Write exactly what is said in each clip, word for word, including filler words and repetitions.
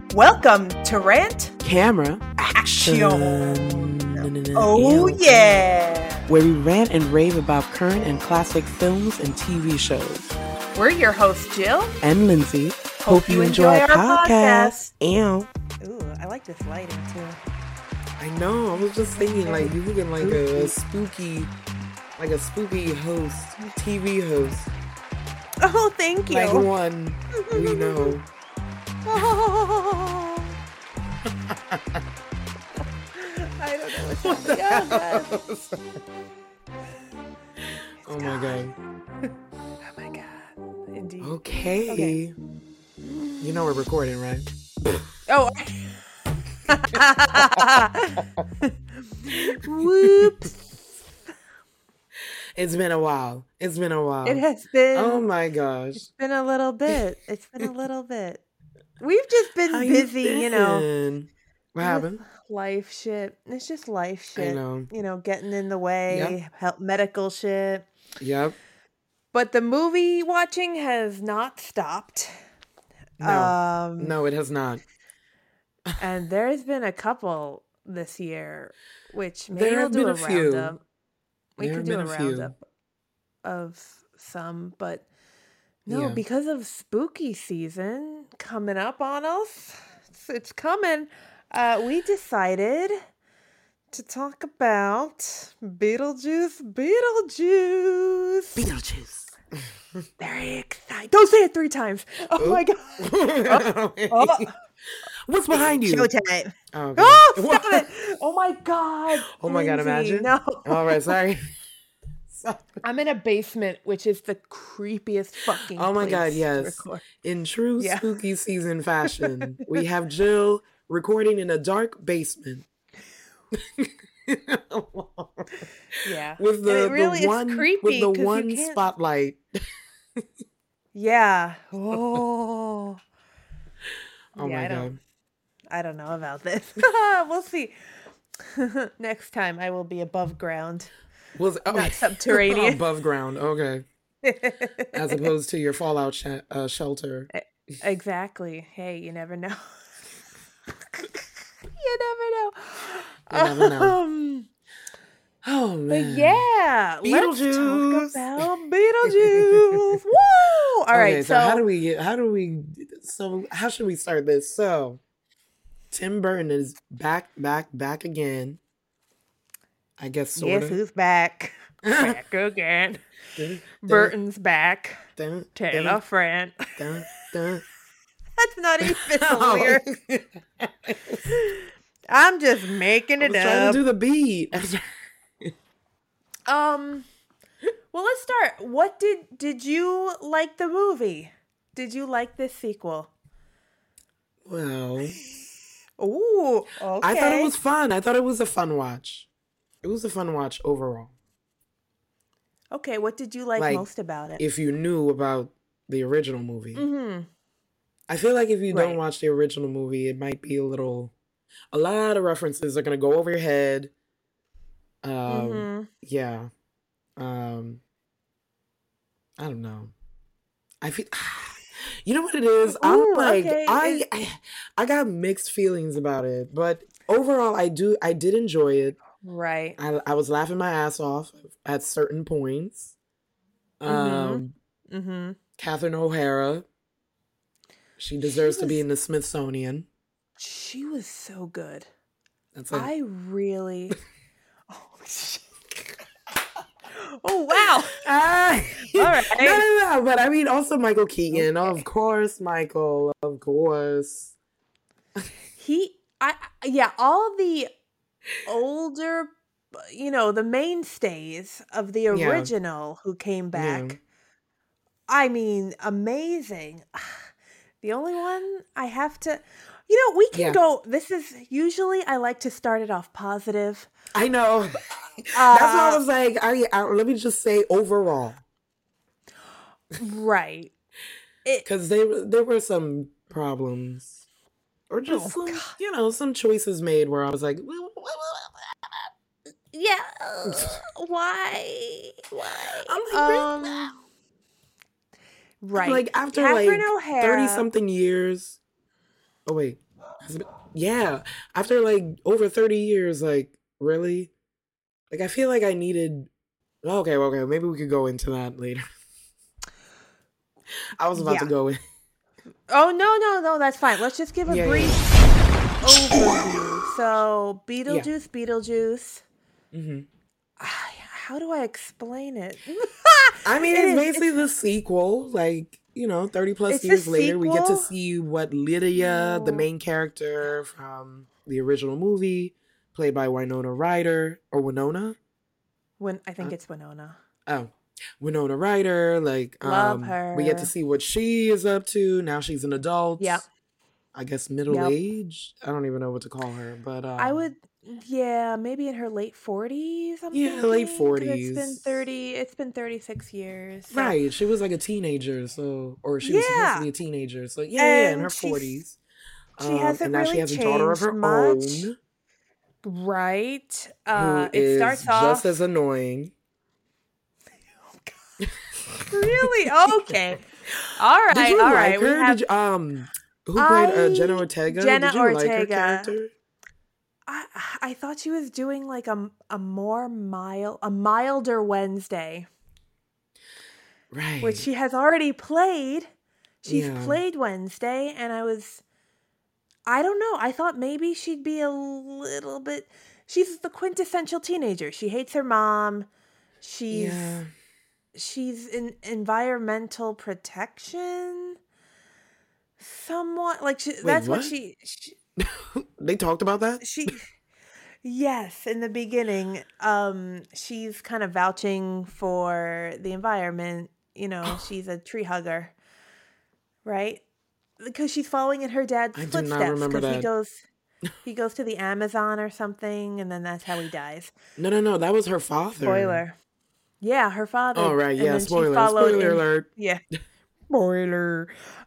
Welcome to Rant Camera Action. Action. Oh yeah. Where we rant and rave about current and classic films and T V shows. We're your hosts, Jill And Lindsay. Hope, Hope you enjoy, enjoy our podcast. podcast. Ooh, I like this lighting too. I know. I was just thinking, like, you looking like a, a spooky, like a spooky host, T V host. Oh, thank you. Like one we know. Oh. I don't know what's What the happening. Oh, oh my god. Oh my god. Indeed. Okay. Okay. You know we're recording, right? Oh. Whoops. It's been a while. It's been a while. It has been. Oh my gosh. It's been a little bit. It's been a little bit. We've just been How busy, you, you know. been? What happened? Life shit. It's just life shit. I know. You know, getting in the way, Yep. help medical shit. Yep. But the movie watching has not stopped. No. Um, No, it has not. and there's been a couple this year, which maybe There we'll have do been a a few. roundup. We There could have do a been a few. roundup of some, but no, Yeah. because of spooky season coming up on us, it's, it's coming. Uh, we decided to talk about Beetlejuice, Beetlejuice. Beetlejuice. Very excited. Don't say it three times. Oh Oop. my god. Oh, oh. What's behind you? Showtime. Oh, okay. Oh, stop it. Oh my god. Oh my god, Lindsay, imagine. No. All right, sorry. Sorry. I'm in a basement, which is the creepiest fucking Oh my god, place to yes. record. In true Yeah. spooky season fashion, we have Jill recording in a dark basement. Yeah. With the, And it really the is one creepy with the 'cause you one can't- spotlight. Yeah. Oh. Oh Yeah, my I god. don't I don't know about this. We'll see. Next time I will be above ground. Was oh, Not subterranean. above ground? Okay, as opposed to your fallout sh- uh, shelter. Exactly. Hey, you never know. You never know. You never know. Um, Oh but man. yeah, Beetlejuice. let's talk about Beetlejuice. Woo! All right, Okay, so, so, how do we get? How do we? So how should we start this? So Tim Burton is back, back, back again. I guess sort guess of. who's back? Back again. Dun, Burton's back. dun, Tell dun, a friend. dun, dun. That's not even the Oh. lyrics. I'm just making I it was trying up. to do the beat. Um, well, let's start. What did did you like the movie? Did you like this sequel? Well, Ooh, okay. I thought it was fun. I thought it was a fun watch. It was a fun watch overall. Okay, what did you like, Like, most about it? If you knew about the original movie, Mm-hmm. I feel like if you Right. don't watch the original movie, it might be a little. A lot of references are gonna go over your head. Um, Mm-hmm. yeah. Um, I don't know. I feel. You know what it is? I'm Ooh, like okay. I, Is- I I got mixed feelings about it, but overall, I do I did enjoy it. Right. I I was laughing my ass off at certain points. Um, Mm-hmm. Catherine O'Hara, she deserves to be was- in the Smithsonian. She was so good. That's like, I really. Oh, shit. Oh wow. ah, All right. no, no, no. But I mean, also Michael Keaton, Okay. of course, Michael, of course. He, I, yeah, all the older, you know, the mainstays of the Yeah. original who came back. Yeah. I mean, amazing. The only one I have to, you know, we can Yeah. go. This is usually I like to start it off positive. I know. Uh, That's why I was like, I, I, let me just say overall, Right. It, because there there were some problems, or just Oh, some, God. you know, some choices made where I was like, yeah. uh, Why? Why? I'm like, Um. Right. like after Catherine like O'Hara. thirty something years. Oh wait, Has it been- Yeah, after like over thirty years, like really, like I feel like I needed. Okay, okay, maybe we could go into that later. I was about to Yeah. go in. Oh, no, no, no, that's fine. Let's just give a Yeah, yeah, brief yeah. overview. So, Yeah. Beetlejuice, Beetlejuice. hmm Ah, how do I explain it? I mean, It it's is. basically It's the sequel. Like, you know, thirty plus it's the years later, we get to sequel. see what Lydia, the Oh, main character from the original movie, played by Winona Ryder, or Winona? when I Uh, think it's Winona. oh, Winona Ryder. Like, Love um, we get to her. see what she is up to. Now she's an Yep. adult. I guess middle Yep. age. I don't even know what to call her, but I um, would, yeah, maybe in her late forties, I'm yeah, late thinking, because it's been forties. thirty, it's been thirty-six years. So, Right. She was like a teenager, so or she was supposed to yeah. be a teenager. So yeah, yeah, yeah, in her And she's, forties. she Um, and hasn't now she really has a daughter of changed her much, own right? who Uh, it is starts just as off, annoying. really? Okay. All Did right, you all like right. We her? Did have, you um who played uh, Jenna I, Ortega? Jenna Did you like her Ortega. character? I, I thought she was doing like a, a more mild, a milder Wednesday, which Right. she has already played. She's Yeah. played Wednesday, and I was, I don't know. I thought maybe she'd be a little bit. She's the quintessential teenager. She hates her mom. She's Yeah. she's in environmental protection, somewhat like she, Wait, that's what what? she, she They talked about that? she. Yes, in the beginning, um, she's kind of vouching for the environment. You know, she's a tree hugger, right? Because she's following in her dad's I do not footsteps. remember Because he that. goes, he goes to the Amazon or something, and then that's how he dies. No, no, no. That was her father. Spoiler. Yeah, her Oh, father, right. and Yeah. then she Spoiler. followed Spoiler in. alert. Yeah, spoiler.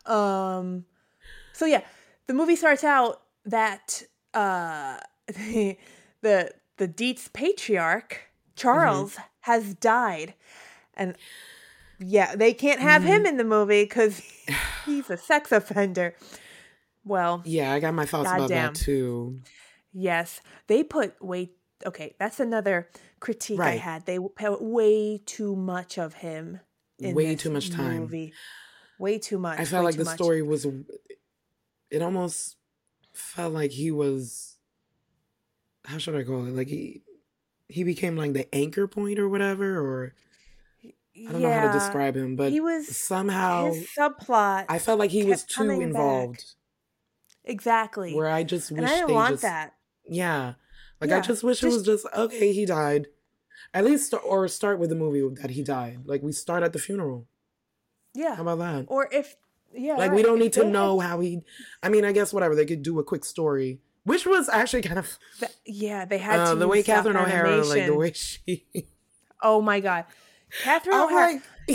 Um. So yeah, the movie starts out that uh the the, the Dietz patriarch hmm Charles has died, and yeah, they can't have him hmm in the movie because he's a sex offender. Well, Yeah, I got my thoughts about that goddamn. too. Yes, they put way. Okay, that's another critique I Right. had. They put way too much of him in Way too this much time. movie. Way too I much. felt Way like too the much. story was, it almost felt like he was, how should I call it? Like he, he became like the anchor point or whatever, or I don't know how to Yeah, describe him, but he was. His somehow subplot I felt like he was kept too coming back. involved, Exactly, where I just and I wish didn't they want just, that. yeah, like I Yeah, just wish it was just just, okay, he died. At least, st- or start with the movie that he died. Like we start at the funeral. yeah. How about that? Or if yeah, Like we right. don't If need to they had know how he. I mean, I guess whatever they could do a quick story, which was actually kind of th- yeah, they had uh, to the use way stop Catherine O'Hara, like the animation. way she. Oh my god, Catherine I'm O'Hara. like,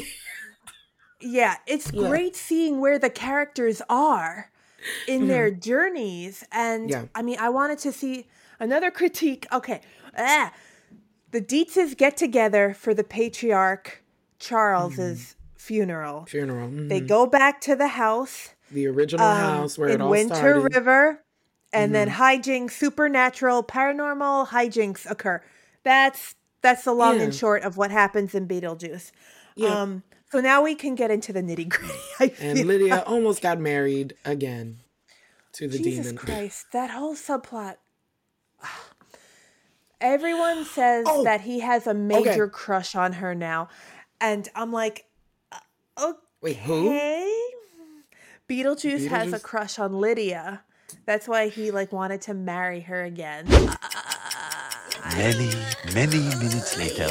Yeah, it's yeah, great seeing where the characters are in Mhm. their journeys, and yeah, I mean, I wanted to see another critique. Okay, ah, the Dietzes get together for the patriarch Mhm. Charles's funeral. funeral. They hmm go back to the house The original um, house where it in all Winter started. River, and then hmm hijinks, supernatural, paranormal hijinks occur. That's that's the long and Yeah, short of what happens in Beetlejuice. yep. Um, so now we can get into the nitty gritty. I And feel Lydia like almost got married again to the Jesus demon. Christ, that whole subplot. Everyone says Oh, that he has a okay. major crush on her now, and I'm like, uh, Wait, who? okay. Beetlejuice has a Beetlejuice? crush on Lydia. That's why he like wanted to marry her again. Many, many minutes later.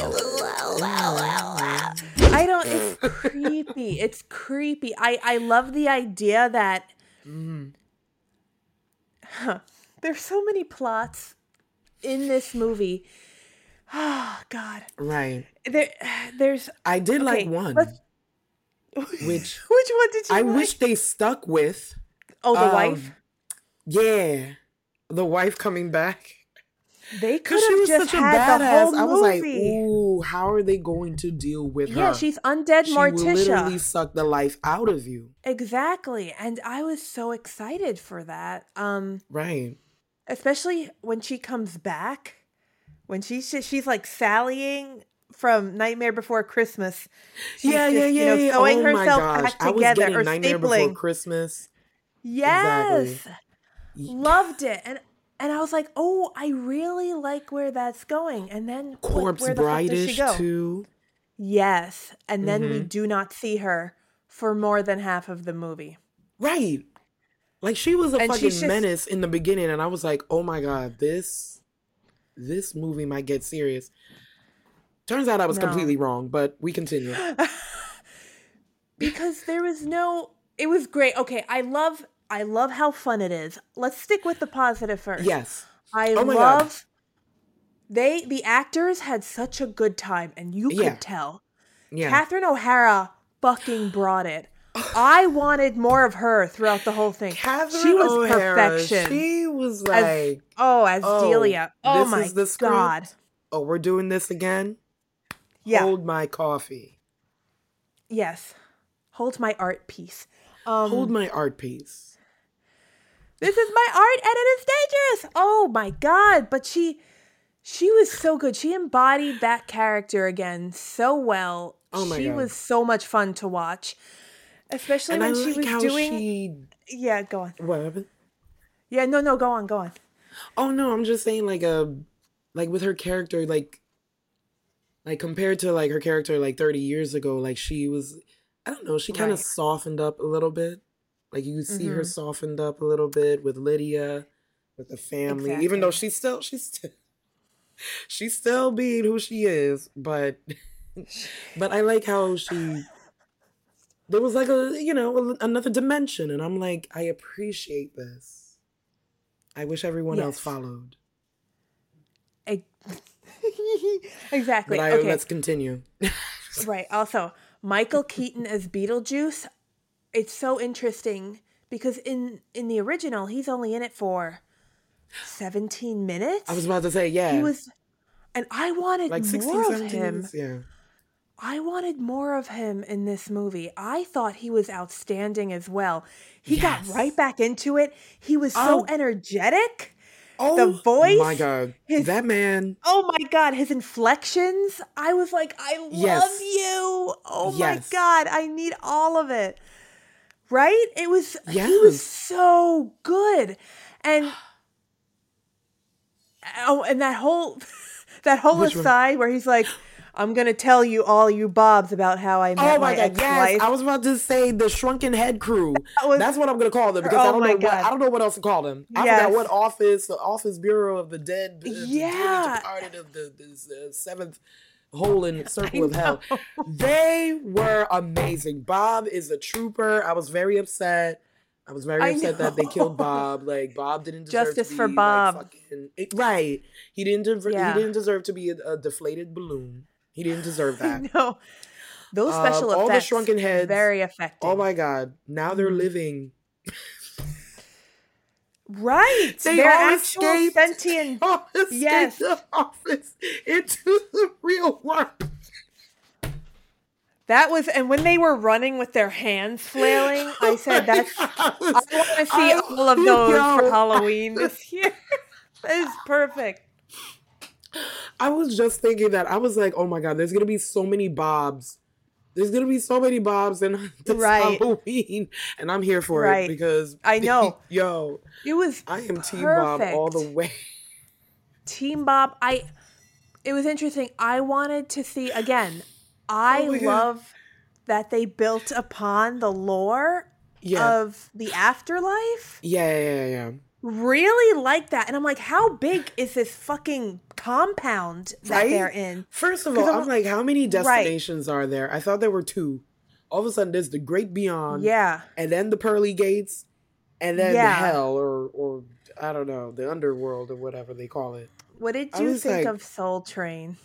I don't it's creepy. It's creepy. I I love the idea that Mhm. huh, there's so many plots in this movie. Oh god. Right. There there's I did like okay, let's one, which which one did I you like? wish they stuck with. Oh, the wife? Um, yeah, the wife coming back. They could Because she have was just such a had the badass. whole I was like, movie. ooh, how are they going to deal with Yeah, her? she's undead She will literally Morticia. suck the life out of you. Exactly. And I was so excited for that. Um, Right. especially when she comes back. When she's just, she's like sallying from Nightmare Before Christmas. She's Yeah, just, yeah, you yeah, know, yeah. sewing Oh my herself gosh. back I was together getting or Nightmare Before stapling. Christmas. Exactly. Yes. Y- Loved it. And and I was like, oh, I really like where that's going. And then click, Corpse where the fuck does she Bride-ish go? too. Yes. And then we Mm-hmm. do not see her for more than half of the movie. Right. Like she was a And she's fucking just menace in the beginning, and I was like, oh my god, this this movie might get serious. Turns out I was no. completely wrong, but we continue. Because there was no it was great. Okay, I love I love how fun it is. Let's stick with the positive first. Yes. I Oh my god. love they the actors had such a good time and you could Yeah. tell. Yeah. Catherine O'Hara fucking brought it. I wanted more of her throughout the whole thing. Catherine She was O'Hara, perfection. she was As like, oh, as oh, Delia. Oh this my is the script. god. Oh, we're doing this again? Yeah. Hold my coffee. Yes. Hold my art piece. Um Hold my art piece. This is my art and it is dangerous. Oh my god, but she she was so good. She embodied that character again so well. Oh my she god. was so much fun to watch. Especially And when I she like was how doing she Yeah, go on. what happened? Yeah, no, no, go on, go on. Oh no, I'm just saying like a like with her character, like like compared to like her character like thirty years ago, like she was I don't know, she kind of Right. softened up a little bit. Like you could see her Mm-hmm. softened up a little bit with Lydia, with the family. Even though Exactly. she's still she's still she's still being who she is, but but I like how she there was like a you know a- another dimension, and I'm like I appreciate this. I wish everyone else Yes. followed. Ex- exactly. But I Okay. let's continue. Right. Also, Michael Keaton as Beetlejuice. It's so interesting because in in the original, he's only in it for seventeen minutes. I was about to say yeah, He was, and I wanted like sixteen, more of seventeen him. minutes. Yeah, I wanted more of him in this movie. I thought he was outstanding as well. He got yes. right back into it. He was so Oh, energetic. The oh voice, my god, his that man. oh my god, his inflections. I was like, I love Yes, you. Oh my yes, god, I need all of it. Right? It was he was yes. so good. And oh, and that whole that whole Which one? aside where he's like, I'm gonna tell you all you Bobs about how I met Oh my my god, yes! ex-wife. I was about to say the Shrunken Head Crew. That was That's what I'm gonna call them because I oh don't my know what god. I don't know what else to call them. I forgot Yes. what office, the Office Bureau of the Dead, uh, the dearly Yeah. departed of the, the uh, seventh hole in I circle of hell. know. They were amazing. Bob is a trooper. I was very upset. I was very I upset that they killed know. Bob. Like Bob didn't deserve Justice to for be Bob. like fucking it, right. He didn't. De- Yeah. He didn't deserve to be a, a deflated balloon. He didn't deserve I that. know. Those Um, special all the effects shrunken heads. very Oh affecting. my god! Now they're Mhm. living. Right. They They're all actual escaped. sentient. All escaped Yes. the office into the real world. That was, and when they were running with their hands flailing, I said, "That's I want to see I- all of those yo, for Halloween this year." That is perfect. I was just thinking that. I was like, oh my god, there's gonna be so many Bobs. There's gonna be so many Bobs in this Right. Halloween, and I'm here for Right. it because I know. yo, It was I am Team Bob all the perfect. way. Team Bob. I. It was interesting. I wanted to see again. I Oh my God. love that they built upon the lore Yeah, of the afterlife. yeah, yeah, yeah, yeah. Really like that, and I'm like, how big is this fucking compound that Right? they're in? First of 'Cause all, I'm- I'm like, how many Right. destinations are there? I thought there were two. All of a sudden, there's the Great Beyond, Yeah, and then the Pearly Gates, and then Yeah. Hell, or or I don't know, the Underworld or whatever they call it. what did I you was think like- of Soul Train?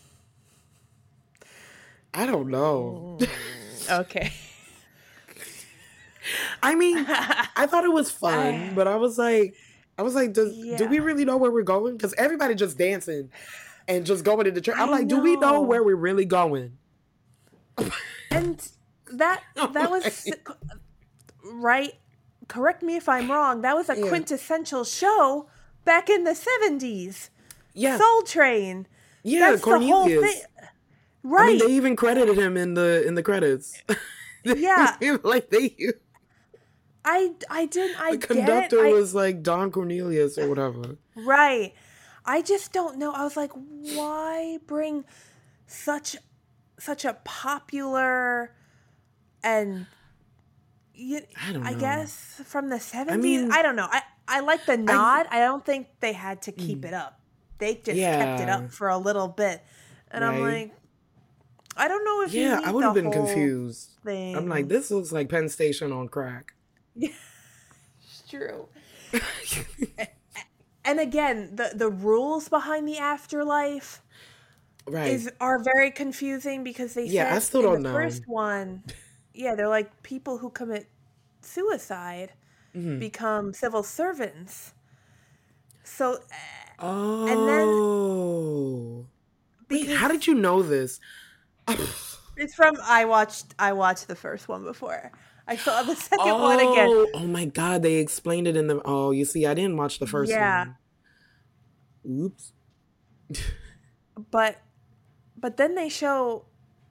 I don't know. Okay. I mean, I thought it was fun, but I was like, I was like, does do Yeah, we really know where we're going? Because everybody just dancing and just going in the church. I I'm like, do we know know. where we're really going? And that I'm that was s- like, right. Correct me if I'm wrong. That was a yeah, quintessential show back in the seventies. yeah, Soul Train. yeah. That's the whole thing. Cornelius. I mean, Right. they even credited him in the in the credits. Yeah. Like they, I I didn't I the get it. conductor I was like Don Cornelius or whatever. right. I just don't know. I was like, why bring such such a popular and you, I don't I know. guess from the I seventies. mean, I don't know. I I like the I nod. I don't think they had to keep mm, it up. They just kept it yeah, up for a little bit. And I'm right. like, I don't know if you Yeah, I need would the have been whole confused. I'm like, thing. this looks like Penn Station on crack. It's true. And again, the the rules behind the afterlife Right. is are very confusing because they Yeah, I said still in the don't know. first one, yeah, they're like people who commit suicide Hmm. become civil servants. So, and then Oh. Wait, how because did you know this? it's from I watched I watched the first one before. I saw the second one again. Oh, oh my God, they explained it in the. Oh, you see, I didn't watch the first Yeah, one. Oops. but but then they show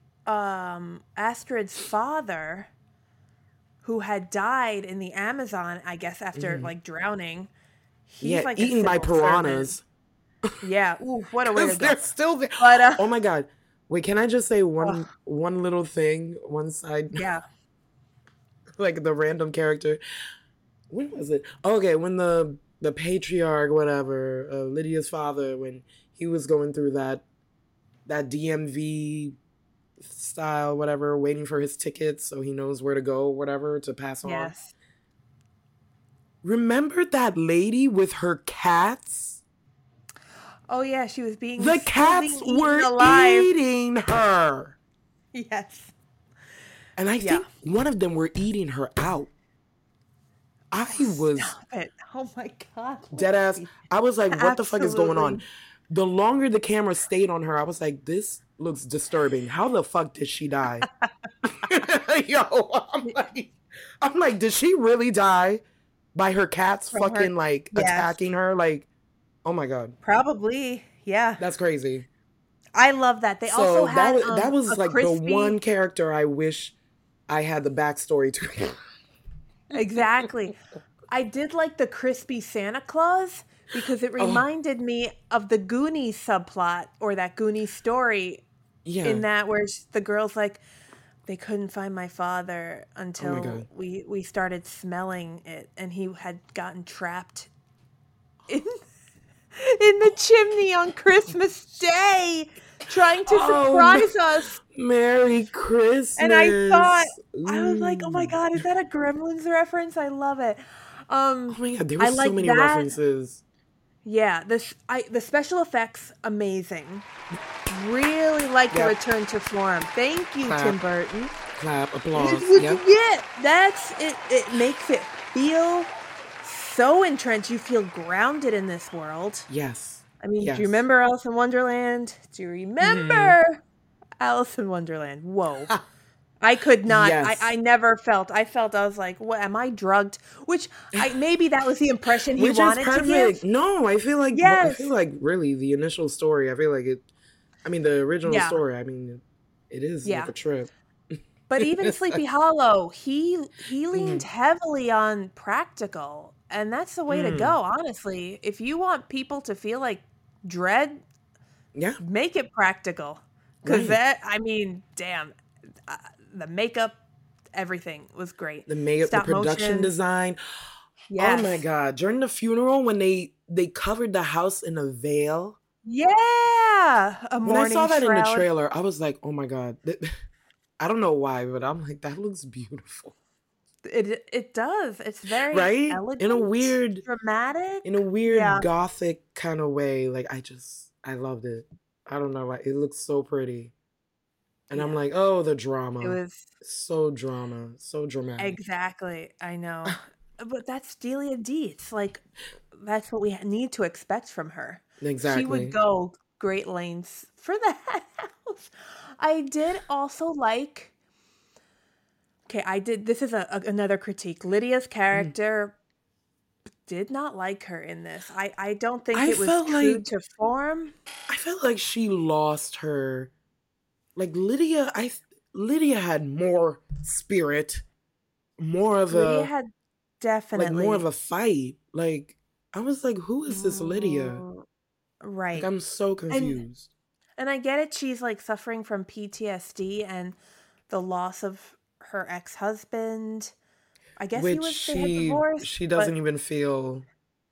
um Astrid's father who had died in the Amazon, I guess after Hmm. like drowning. He's Yeah, like a eaten by civil servant. piranhas. Yeah, ooh, what a way to Because go. they're still there. But uh Oh my God. Wait, can I just say one ugh, one little thing, one side, yeah. like the random character? When was it? Okay, when the the patriarch, whatever, uh, Lydia's father, when he was going through that that D M V style, whatever, waiting for his tickets so he knows where to go, whatever, to pass on. Yes. Remember that lady with her cats? Oh yeah, she was being The still cats being eaten were alive. eating her. Yes. And I Yeah. think one of them were eating her out. I Oh, was stop it. Oh my god. dead ass. Lucy. I was like, what the fuck is going on? Absolutely. The longer the camera stayed on her, I was like, this looks disturbing. How the fuck did she die? Yo, I'm like, I'm like, did she really die by her cats From her. fucking like Yes. attacking her? Like, oh my God, Probably. Yeah. that's crazy. I love that. They also So that had was that um a was like the one crispy. character I wish I had the backstory to. Exactly. I did like the crispy Santa Claus because it Oh reminded me of the Goonies subplot or that Goonies story yeah. in that where sh- the girl's like they couldn't find my father Oh my until God. we we started smelling it and he had gotten trapped in in the chimney on Christmas Day trying to Oh, surprise us. Merry And I thought Christmas. I was like, "Oh my Ooh. god, is that a Gremlins reference? I love it." Oh Um my God, there were I so like many that. references. Yeah, this I the special effects amazing. Really like the Yep. return to form. Thank you, Tim Clap, Burton. clap, It's applause. what you Yep. get. That's it. It makes it feel so entrenched. You feel grounded in this world. Yes. I mean, do you Yes. remember Alice in Wonderland? Do you Hmm. remember Alice in Wonderland? Whoa. I could not. I, I Yes. never felt. I felt I was like, what am I drugged? Which I maybe that was the impression he Which is wanted to perfect. give. No, I feel like well, I feel Yes. like really the initial story. I feel like it. I mean, the original Yeah. story. I mean, it is like Yeah. a trip. But even Sleepy Hollow, he he leaned Mhm. heavily on practical, and that's the way to Mm. go, honestly. If you want people to feel like dread, Yeah. make it practical. Cuz Right. that I mean, damn, uh, the makeup, everything was great. The makeup, the Stop production motion. design. Oh my Yes. God! During the funeral, when they they covered the house in a veil. Yeah, a When I morning saw that in the shroud. trailer, I was like, "Oh my God!" Th- I don't know why, but I'm like, that looks beautiful, It it does. It's very right? In a elegant, weird, dramatic. in a Yeah. weird gothic kind of way. Like I just, I loved it. I don't know why. It looks so pretty, and I'm Yeah. like, oh, the It drama, was so drama, so dramatic. exactly. I know. But that's Delia Dietz. Like that's what we need to expect from her. She would Exactly. go great lengths for that house. I did also like. Okay, I did. This is a, a another critique. Lydia's Mhm. character did not like her in this. I I don't think I it was felt true like to form. I felt like she lost her like Lydia. I th- Lydia had more spirit, more of Lydia a had like more of definitely a fight. Like I was like, who is this Lydia? r- Like right. I'm so And confused. and I get it. She's like suffering from P T S D and the loss of her ex-husband. I guess he Which was they had she divorced, she but doesn't even feel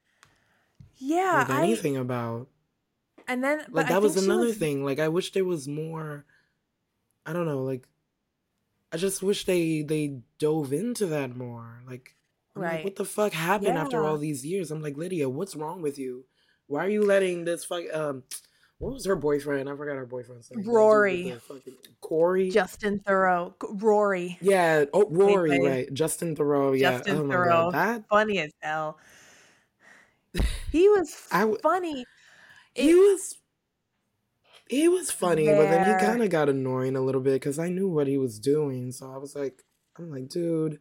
yeah, like I anything about. and then but Like I that was think she another was thing. Like I wish there was more. I don't know. Like I just wish they they dove into that more. Like I'm like, right. what the fuck happened after Yeah. all these years? I'm like, Lydia, what's wrong with you? Why are you letting this fuck um what was her boyfriend? I forgot her boyfriend's name. That dude with Rory, the fucking Corey. Justin Thoreau, Rory, Yeah, oh played Rory, by right. Justin Thoreau, yeah. Justin Oh my god. Thoreau. That Funny as hell. He was I w- funny. he It was he was funny, but then he there, kind of got annoying a little bit because I knew what he was doing. So I was like, I'm like, dude.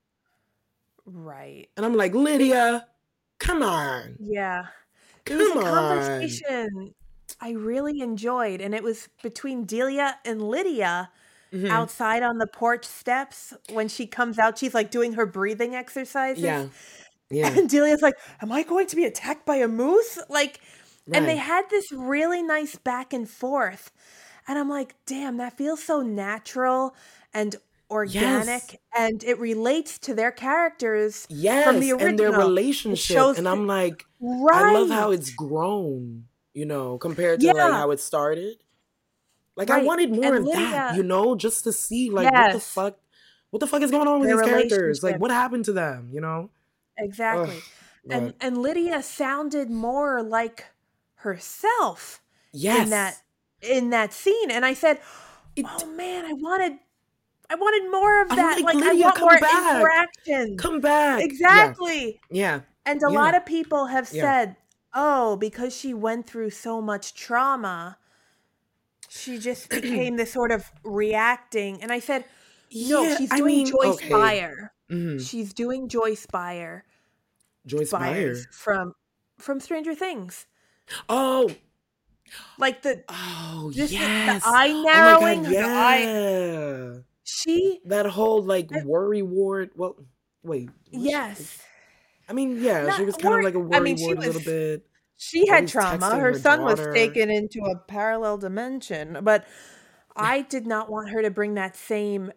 right. And I'm like, It Lydia, come on. yeah. It was a Come on. conversation I really enjoyed, and it was between Delia and Lydia Hmm. outside on the porch steps. When she comes out, she's like doing her breathing exercises. Yeah. Yeah. And Delia's like, "Am I going to be attacked by a moose?" Like, and they Right. had this really nice back and forth. And I'm like, "Damn, that feels so natural and Yes. organic, and it relates to their characters from the Yes. And their original." It relationship. shows And th I'm like, I love right. how it's grown, you know, compared to like Yeah, how it started. Like I right. wanted more And of that, Lydia you know, just to see like what the yes, fuck what the fuck is going on with their these characters? Like relationship. what happened to them, you know? Ugh. Exactly. And But and Lydia sounded more like herself in that yes. in that scene. And I said, It "Oh man, I wanted I wanted more of I'm that. like, Like I Lydia, want come more back. interaction." Come back. Yeah. Exactly. Yeah. And a Yeah. lot of people have Yeah. said, "Oh, because she went through so much trauma, she just became this sort of reacting." And I said, "No, Yeah, she's I doing mean, Joyce okay. Byer. Mhm. She's doing Joyce Byer Joyce Byers Meyer. from from Stranger Things. Oh, Like the oh just the, the yes. eye Oh my god, narrowing, the eye yeah. she That whole like I- worry ward. Well, wait, was she? yes. I mean, yeah, Not she was kind of worry. like a I worry mean, she ward a little was bit. she had Always trauma. texting Her her son was daughter. taken into a parallel dimension, but I did not want her to bring that same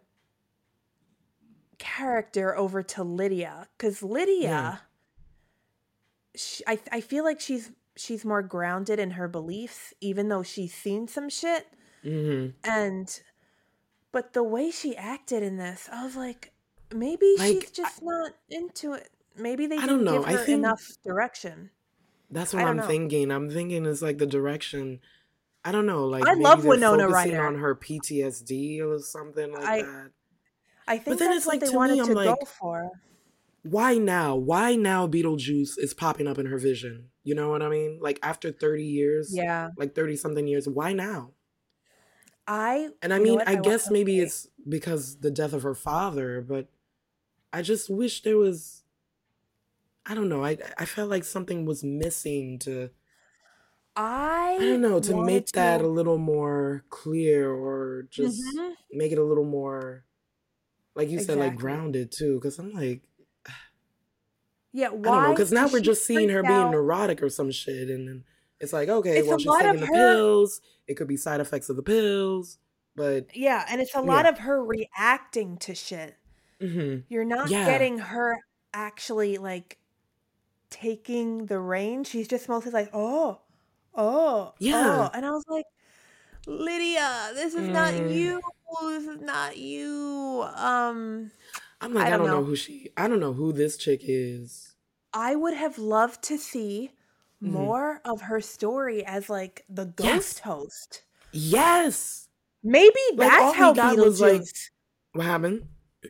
character over to Lydia cuz Yeah. Lydia she, I I feel like she's she's more grounded in her beliefs even though she's seen some shit Hmm. and but the way she acted in this, I was like, maybe she's Like, I, just not into it. Maybe they I don't didn't know. give I her think enough direction. that's what I don't I'm know. thinking. I'm thinking it's like the direction. I don't know. Like I maybe love they're Winona focusing on Ryder. her P T S D or something like I that. I But think then that's it's what like they to me, wanted I'm to go like, for. why now? Why now Beetlejuice is popping up in her vision? You know what I mean? Like after thirty years, Yeah. like thirty something years, why now? I And I you know mean, what? I I wa- guess maybe okay. it's because the death of her father, but I just wish there was, I don't know, I I felt like something was missing to, I I don't know, to wanted make that a to little more clear or just Mhm. make it a little more, like you said, like Exactly. grounded too. Because I'm like, Yeah, I don't know, why? because now Cuz we're she just seeing her freaked being out. neurotic or some shit, and then it's like, okay, It's a well, she's lot of taking the her pills. It could be side effects of the pills, but yeah, and it's a lot yeah, of her reacting to shit. hmm, You're not yeah, getting her actually like taking the reins. She's just mostly like, "Oh, oh, oh." yeah. And I was like, "Lydia, this is not Mm, you. This is not you." Um, I'm like, I I don't don't know know. who she. I don't know who this chick is. I would have loved to see Hmm. more of her story as like the ghost Yes, host. yes. Maybe Like that's all we how got was like, Beetlejuice what happened?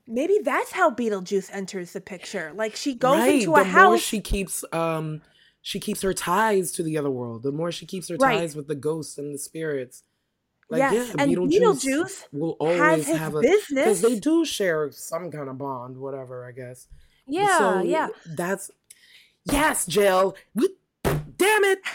maybe that's how Beetlejuice enters the picture. Like she goes Right. into a The more house. she keeps um she keeps her ties to the other world, the more she keeps her Right. ties with the ghosts and the spirits. Like, Yes, yeah, and Beetlejuice Beetlejuice will has always his have a because they business. do share some kind of bond, whatever, I guess. But Yeah, so yeah. that's yes, Jill. We, damn it.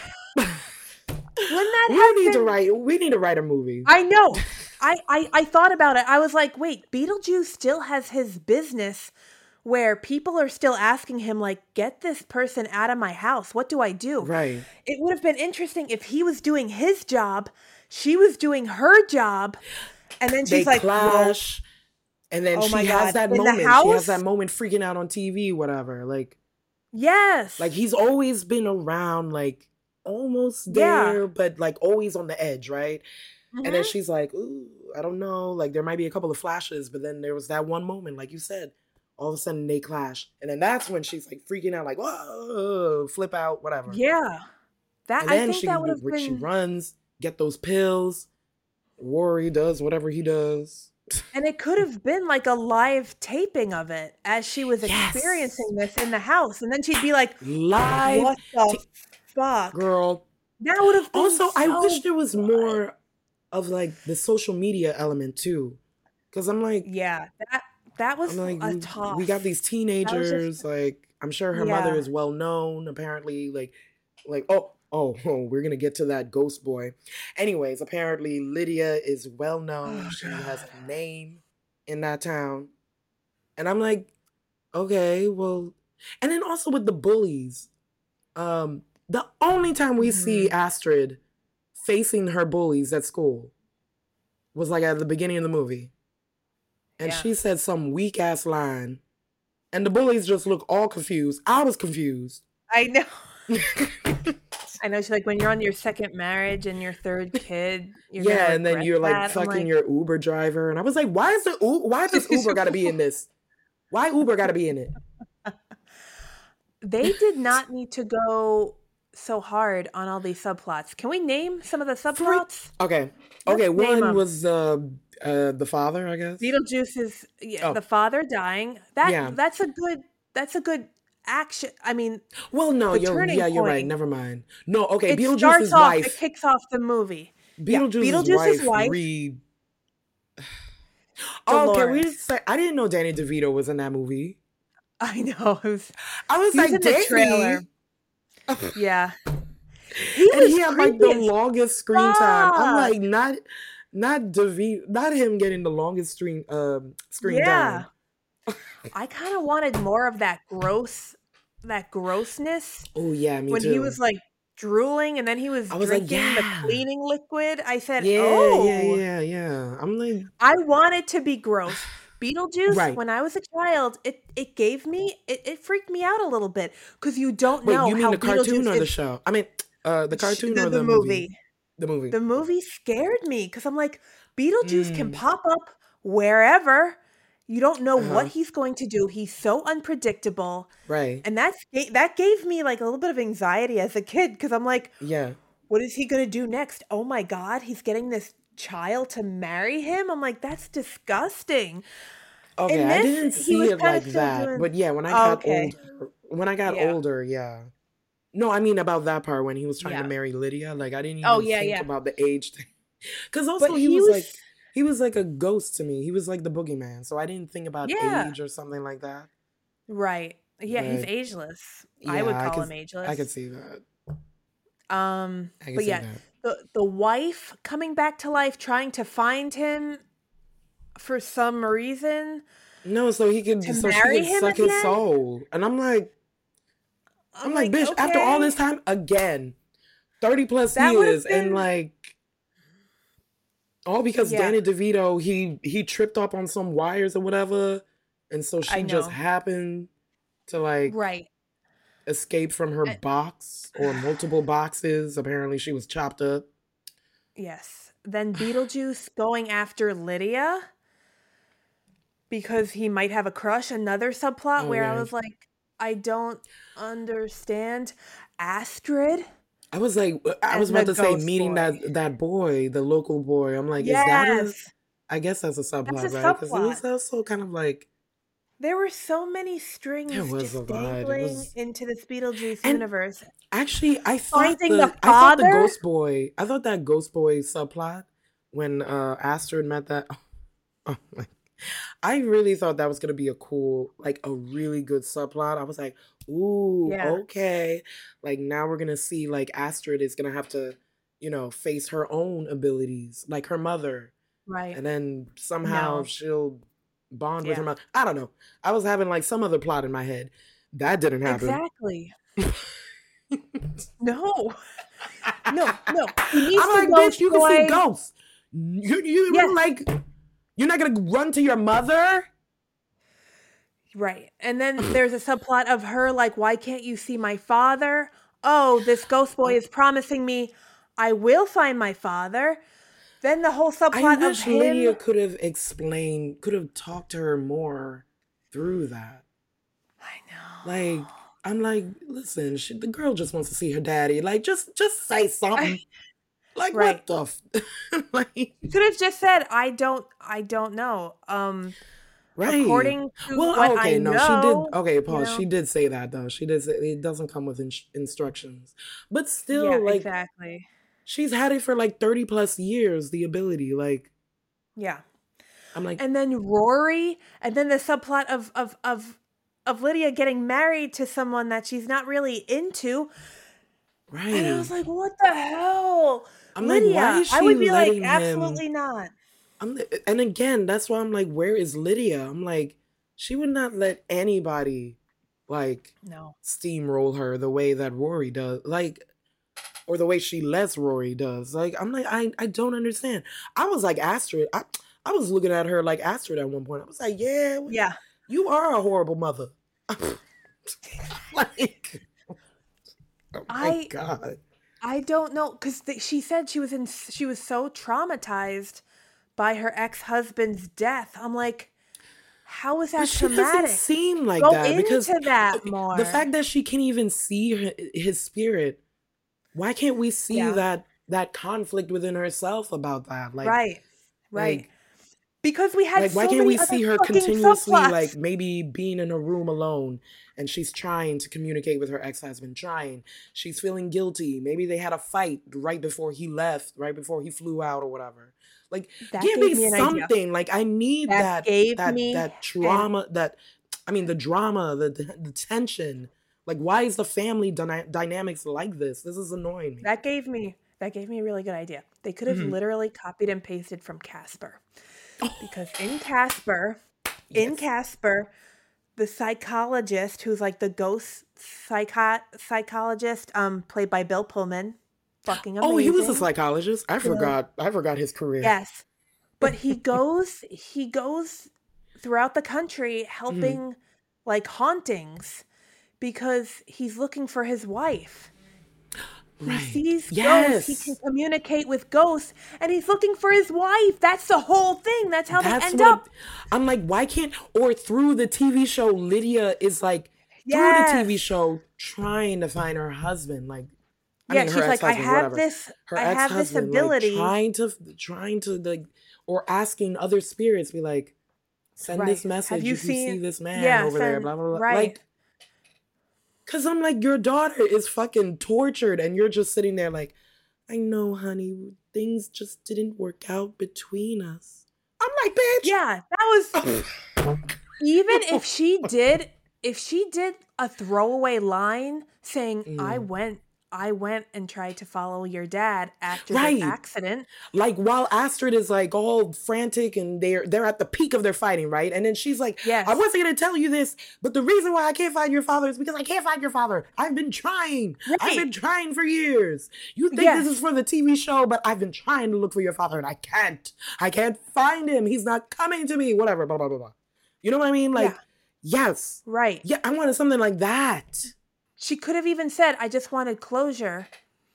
Wouldn't that we have need to been? write we need to write a movie. I know. I, I I thought about it. I was like, wait, Beetlejuice still has his business where people are still asking him, like, get this person out of my house. What do I do? Right. It would have been interesting if he was doing his job, she was doing her job, and then They she's like, well, clash. And then oh she my has God, that in the moment. She has that house? moment freaking out on T V, whatever. Like, Yes. like he's always been around, like almost Yeah. there, but like always on the edge, right? And then Mhm. she's like, ooh, I don't know. Like there might be a couple of flashes, but then there was that one moment, like you said, all of a sudden they clash. And then that's when she's like freaking out, like, whoa, flip out, whatever. Yeah. That And I then think she that would have she been, runs, get those pills. Rory does whatever he does. and it could have been like a live taping of it as she was Yes. experiencing this in the house. And then she'd be like, Live what the ta- fuck? girl. That would have been Also, I so wish there was good. more of like the social media element too. Cause I'm like, Yeah, that that was I'm like, a we, tough. we got these That was teenagers, just, like, I'm sure her mother yeah. is well known, apparently, like, like, oh, oh, oh, we're gonna get to that ghost boy. Anyways, apparently Lydia is well known. Oh She has God. a name in that town. And I'm like, okay, well, and then also with the bullies, um, the only time we see Mhm. Astrid facing her bullies at school was like at the beginning of the movie. And Yeah. she said some weak ass line. And the bullies just look all confused. I was confused. I know. I know. She's like, when you're on your second marriage and your third kid, you're Yeah, gonna and then regret you're like that. I'm fucking like, your Uber driver. And I was like, why is the U- why does Uber gotta be in this? Why Uber gotta be in it? they did not need to go so hard on all these subplots. Can we name some of the Three- subplots? Okay. Let's Okay, name one 'em. was uh, uh the father, I guess. Beetlejuice's yeah, Oh. the father dying. That Yeah. that's a good that's a good action. I mean, Well, no, the you're turning yeah, you're right. point. Never mind. No, okay, It Beetlejuice's starts off. It wife. kicks off the movie. Yeah, Beetlejuice's Beetlejuice's wife, wife, re Oh, can we Dolores. say I didn't know Danny DeVito was in that movie. I know. It was, I was he was like, in the Danny. trailer. Yeah, he And was he had like creepy the as longest screen time. I'm fuck. like, not not DeVito, not him getting the longest screen um screen Yeah, time. I kind of wanted more of that gross, that grossness Oh yeah, me when too. he was like drooling and then he was I was like, drinking the yeah. cleaning liquid. I said, Yeah, oh, yeah, yeah, yeah. I'm like, I want it to be gross. Beetlejuice, right. when I was a child, it it gave me it, it freaked me out a little bit because you don't Wait, know you mean how the cartoon Beetlejuice or the is. show? I mean, uh, the sh- cartoon the, or the the movie. movie? The movie. The movie scared me because I'm like, Beetlejuice can Mm, pop up wherever. You don't know what uh-huh. he's going to do. He's so unpredictable. Right. And that's ga- that gave me like a little bit of anxiety as a kid because I'm like, Yeah. what is he going to do next? Oh my God, he's getting this child to marry him. I'm like, that's disgusting. Okay, In I this, didn't he see was it kind like of still that. doing. But yeah, when I Oh, got okay. older, when I got Yeah. older, yeah. No, I mean about that part when he was trying to Yeah. marry Lydia. Like I didn't Oh even yeah, think yeah. about the age thing. Because But also he he was like was, he was like a ghost to me. He was like the boogeyman. So I didn't think about yeah, age or something like that. right. Yeah, he's But ageless. I yeah, would I call could him I could ageless. see that. Um, I could but see yeah, that. the the wife coming back to life, trying to find him for some reason No, so he could to so she marry could him suck his again. soul. And I'm like, I'm I'm like, like, bitch, after all this okay, time, again, thirty plus that would have years, and been, like all because yeah, Danny DeVito, he he tripped up on some wires or whatever, and so I she just know, happened to like right. escape from her And- box or multiple boxes. Apparently, she was chopped up. yes. Then Beetlejuice going after Lydia because he might have a crush. Another subplot Oh where I yeah, was like, I don't understand. Astrid I was like, I was and about the to say ghost meeting boy. that that boy, the local boy. I'm like, is that a? Yes, I guess that's a that's a subplot, right? Because it was subplot. also kind of like There were so many There strings was a just lot. It dangling was, into this Beetlejuice and universe. actually, I thought Finding the the I thought the father? Ghost Boy, I thought that Ghost Boy subplot when uh Astrid met that. Oh my! I really thought that was gonna be a cool, like a really good subplot. I was like, ooh, Yeah, okay. Like now we're gonna see like Astrid is gonna have to, you know, face her own abilities, like her mother, right. and then somehow No. she'll bond with her Yeah. mother. I don't know. I was having like some other plot in my head. That didn't happen. Exactly. No. No, no. He meets I'm the like, bitch, ghost you can see boy. ghosts. You, you Yes. like, you're not gonna run to your mother? Right. And then there's a subplot of her like, why can't you see my father? Oh, this ghost boy Oh, is promising me I will find my father. Then the whole I subplot of wish Lydia him. could have explained, could have talked to her more through that. I know. Like, I'm like, listen, she, the girl just wants to see her daddy. Like, just, just say I, something. Like, right. what the? F- like, You could have just said, I don't I don't know. Um right. according to Well, what oh, I okay, no, she did. know, Okay, you pause. know. She did say that though. She did say it doesn't come with in- instructions, but Yeah, still, like, exactly. she's had it for like thirty plus years. The ability, like, Yeah. I'm like, And then Rory, and then the subplot of of of of Lydia getting married to someone that she's not really into. And I was right. like, what the hell? I'm like, why Lydia, is I she would be like, letting him? absolutely not. I'm, li- and again, that's why I'm like, where is Lydia? I'm like, she would not let anybody like No. steamroll her the way that Rory does, like, or the way she lets Rory does. Like, I'm like, I, I don't understand. I was like Astrid. I, I was looking at her like Astrid at one point. I was like, yeah, Yeah. you are a horrible mother. Like, oh my I god. I don't know, because she said she was in she was so traumatized by her ex-husband's death. I'm like, how is But that she doesn't traumatic? seem like Go that because into that okay, the more. fact that she can't even see her, his spirit, why can't we see Yeah. that that conflict within herself about that? Like, Right. Right. like, Because we had like, why so can't many we other see her fucking continuously, like, subplots. maybe being in a room alone and she's trying to communicate with her ex husband, trying, she's feeling guilty. Maybe they had a fight right before he left, right before he flew out or whatever. Like, That give gave me me an idea. something. Like, I need That that, gave that, me that an trauma, that, I mean, the drama, the, the, the tension. Like, why is the family dyna- dynamics like this? This is annoying me. that gave me that gave me a really good idea. They could have Mhm. literally copied and pasted from Casper. Because in Casper, in Yes. Casper, the psychologist who's like the ghost psycho- psychologist, um, played by Bill Pullman, fucking Oh, he was a amazing. psychologist. I Bill, forgot. I forgot his career. yes, but he goes he goes throughout the country Mhm. helping like hauntings because he's looking for his wife. He Right. sees ghosts, he can Yes. communicate with ghosts, and he's looking for his wife. That's the whole thing. That's how they That's end what up. I'm, I'm like, why can't, or through the T V show, Lydia is like, through the T V Yes. show, trying to find her husband. Like, I Yeah, mean, her she's like, I ex-husband, have whatever. this Her I have this ex-husband, like, ability. trying to, trying to, like, or asking other spirits, be like, send Right. this Have message you if you see seen this man Yeah, over there, send blah, blah, blah. right. Like, because I'm like, your daughter is fucking tortured, and you're just sitting there like, I know, honey, things just didn't work out between us. I'm like, bitch. Yeah, that was even if she did if she did a throwaway line saying, I Mm. went I went and tried to follow your dad after this Right. accident. Like while Astrid is like all frantic and they're they're at the peak of their fighting, right? And then she's like, Yes. I wasn't gonna tell you this, but the reason why I can't find your father is because I can't find your father. I've been trying. I've been Right. trying for years. You think Yes. this is for the T V show, but I've been trying to look for your father and I can't. I can't find him. He's not coming to me. Whatever, blah, blah, blah, blah. You know what I mean? Like, Yeah. yes. Right. Yeah, I wanted something like that. She could have even said, I just wanted closure.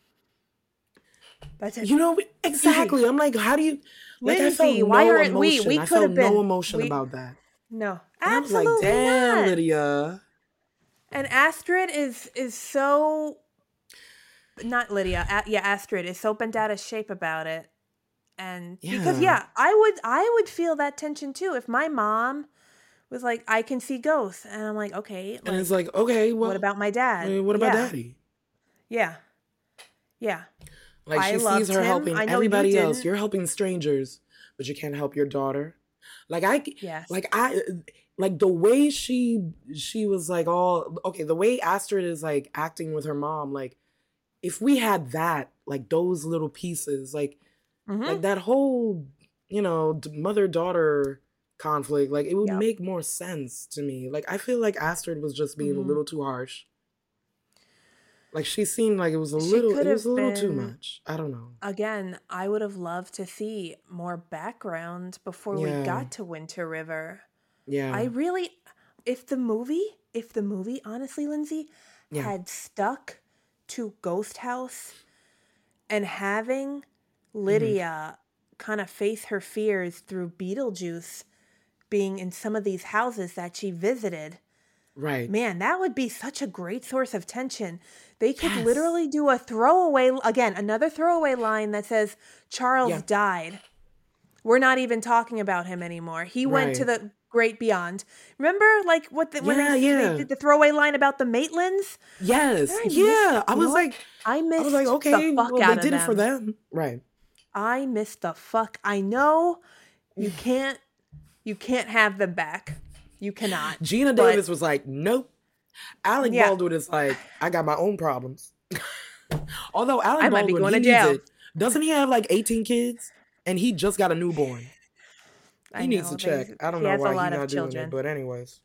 That's it. You know, exactly. Easy. I'm like, how do you, like, I felt Lindsay, why no aren't we? emotion. We I could felt have been. no emotion We, about that. no. And I was like, Absolutely damn, not. Lydia. And Astrid is is so not Lydia. A, yeah, Astrid is so bent out of shape about it. And because Yeah. yeah, I would I would feel that tension too if my mom was like, I can see ghosts. And I'm like, okay, And like, it's like, okay, well, what about my dad? uh, what about Yeah. daddy? Yeah. Yeah. Like, I she sees loved her him. helping I know you everybody else. didn't. You're helping strangers, but you can't help your daughter. Like, I, Yes. like, I, like, the way she, she was, like, all, okay, the way Astrid is, like, acting with her mom, like, if we had that, like, those little pieces, like, Mm-hmm. like, that whole, you know, mother-daughter conflict, like, it would Yep. make more sense to me. Like, I feel like Astrid was just being Mhm. a little too harsh. Like, she seemed like it was a She little, could it was a have little too been, much. I don't know. again, I would have loved to see more background before we Yeah. got to Winter River. Yeah. I really, if the movie, if the movie, honestly, Lindsay, Yeah. had stuck to Ghost House and having Lydia kind of face her fears through Beetlejuice being in some of these houses that she visited, Right. man, that would be such a great source of tension. They could Yes. literally do a throwaway, again, another throwaway line that says, Charles Yeah. died. We're not even talking about him anymore. He went to Right. the great beyond. Remember, like, what the, when Yeah, they, yeah. they did the throwaway line about the Maitlands? Yes. I miss- Yeah. I you was know what? like, I I missed was like, okay, the fuck well, out they of did it for them. them. Right. I missed the fuck. I know you can't, you can't have them back. You cannot. Gina But- Davis was like, nope. Alec Yeah. Baldwin is like, I got my own problems. Although Alec I might be Baldwin, going he to needs jail. it. Doesn't he have like eighteen kids? And he just got a newborn. I He needs know, to check. they- I don't he know has a why lot he's of not doing children. it, but anyways.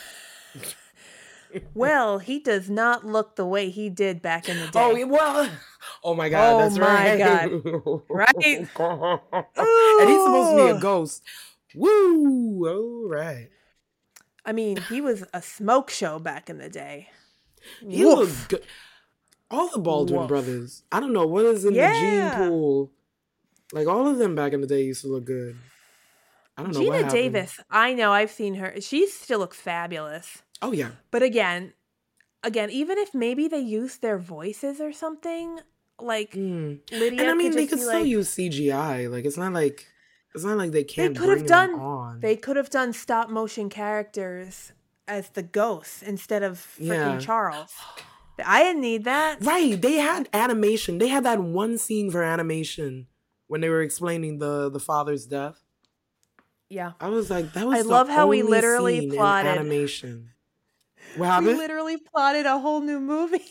Well, he does not look the way he did back in the day. Oh, well. Oh my God, Oh that's my right. God. Right? And he's supposed to be a Ooh. ghost. Woo! All right. I mean, he was a smoke show back in the day. He Woof. looked good. All the Baldwin Woof. brothers. I don't know what is in the Yeah. gene pool. Like all of them back in the day used to look good. I don't know what Gina happened. Davis, I know, I've seen her. She still looks fabulous. Oh yeah. But again, again, even if maybe they used their voices or something, like Mm. Lydia And I mean, could they just could be still like, use C G I. Like it's not like it's not like they they can't could bring have them done, on. they could have done stop motion characters as the ghosts instead of freaking Yeah. Charles. I didn't need that. Right. They had animation. They had that one scene for animation when they were explaining the the father's death. Yeah. I was like, that was I the love how we only literally scene in plotted- animation. What We happened? literally plotted a whole new movie.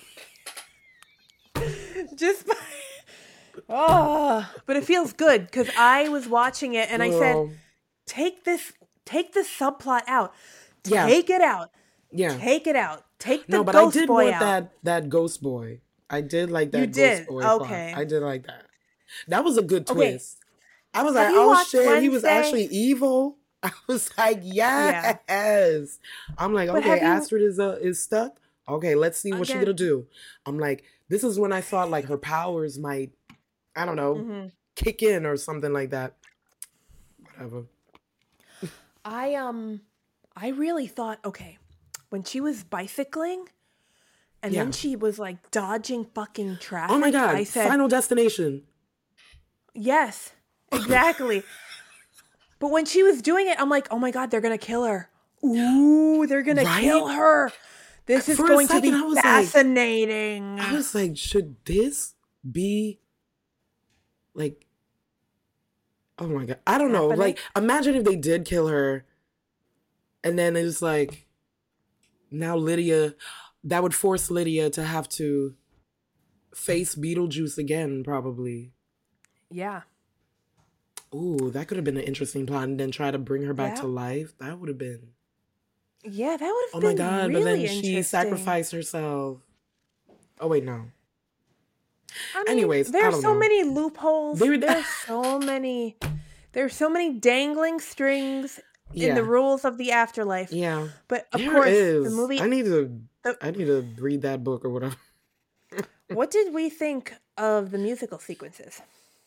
Just by... Oh, but it feels good because I was watching it and I said, Girl. take this, take this subplot out. Yeah. Take it out. Yeah. Take it out. Take the No, but I ghost did boy want out. that that ghost boy. I did like that You ghost did? boy plot. Okay. I did like that. That was a good Okay. twist. I was Have like, you oh watched shit, he was Wednesday? actually evil. I was like, yes. I'm like, But okay, have you- Astrid is uh, is stuck. Okay, let's see what she's Again- gonna do. I'm like, this is when I thought like her powers might, I don't know, Mhm. kick in or something like that. Whatever. I um, I really thought, okay, when she was bicycling, and Yeah. then she was like dodging fucking traffic. Oh my god, I said, Final Destination. yes, exactly. But when she was doing it, I'm like, oh my god, they're gonna kill her. Ooh, they're gonna Right? kill her. This is For a going to second, be I was like- fascinating. I was like, should this be like, oh my god, I don't know. Happening? Like, imagine if they did kill her, and then it's like, now Lydia, that would force Lydia to have to face Beetlejuice again, probably. Yeah. Ooh, that could have been an interesting plot, and then try to bring her back Yeah. to life. That would have been. Yeah, that would have Oh been my god! really But then interesting. she sacrificed herself. Oh wait, no. I mean, Anyways, I there's don't so know. many loopholes. There- there's so many. There's so many dangling strings in Yeah. the rules of the afterlife. Yeah. But of There course, is. the movie. I need to. the- I need to read that book or whatever. What did we think of the musical sequences?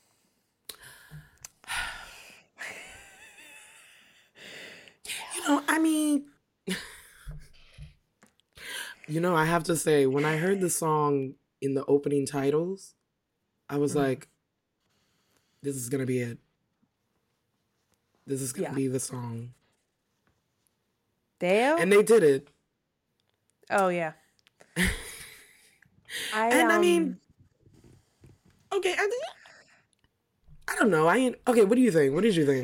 You know, I mean, you know, I have to say, when I heard the song in the opening titles, I was Mhm. like, "This is gonna be it. This is gonna Yeah. be the song." Deo? And they did it. Oh yeah. I And I um mean, okay, I, think- I don't know. I ain't, okay, what do you think? What did you think?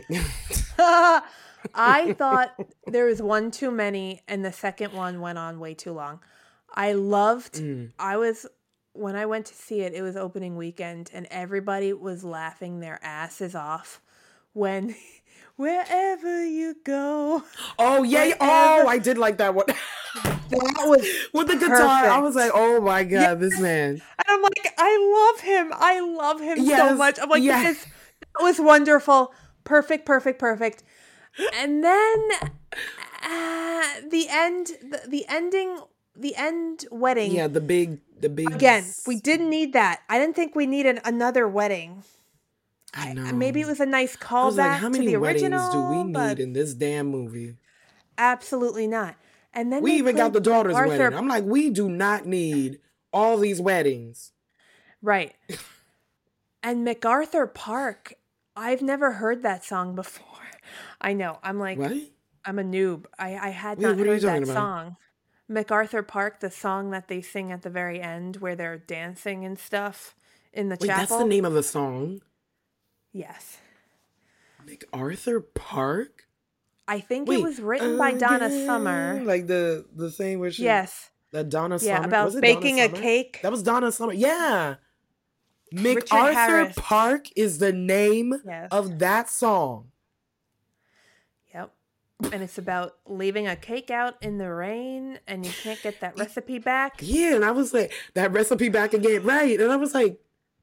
I thought there was one too many and the second one went on way too long. I loved Mm. I was when I went to see it, it was opening weekend and everybody was laughing their asses off when wherever you go. Oh, yeah. yeah. Wherever- Oh, I did like that one. That was With the guitar, I was perfect. like, oh my God, Yes. this man. And I'm like, I love him. I love him so Yes, much. I'm like, yes. this that was wonderful. Perfect, perfect, perfect. And then uh, the end, the, the ending, the end wedding. Yeah, the big, the big. Again, we didn't need that. I didn't think we needed another wedding. I know. I- Maybe it was a nice I was like, callback how to many the weddings original, do we but need in this damn movie? absolutely not. And then We they even got played the daughter's MacArthur. wedding. I'm like, we do not need all these weddings. Right. And MacArthur Park, I've never heard that song before. I know. I'm like, What? I'm a noob. I, I had Wait, not what are you heard that talking about? song. MacArthur Park, the song that they sing at the very end where they're dancing and stuff in the Wait, chapel. that's the name of the song? Yes. MacArthur Park? I think Wait, it was written by Donna again? Summer. Like the the thing where she Yes. that Donna Yeah, Summer about was it Donna baking a Summer? cake. That was Donna Summer. Yeah. Richard MacArthur Harris. Park is the name Yes. of that song. Yep. And it's about leaving a cake out in the rain and you can't get that recipe back. Yeah, and I was like, that recipe back again, right? And I was like,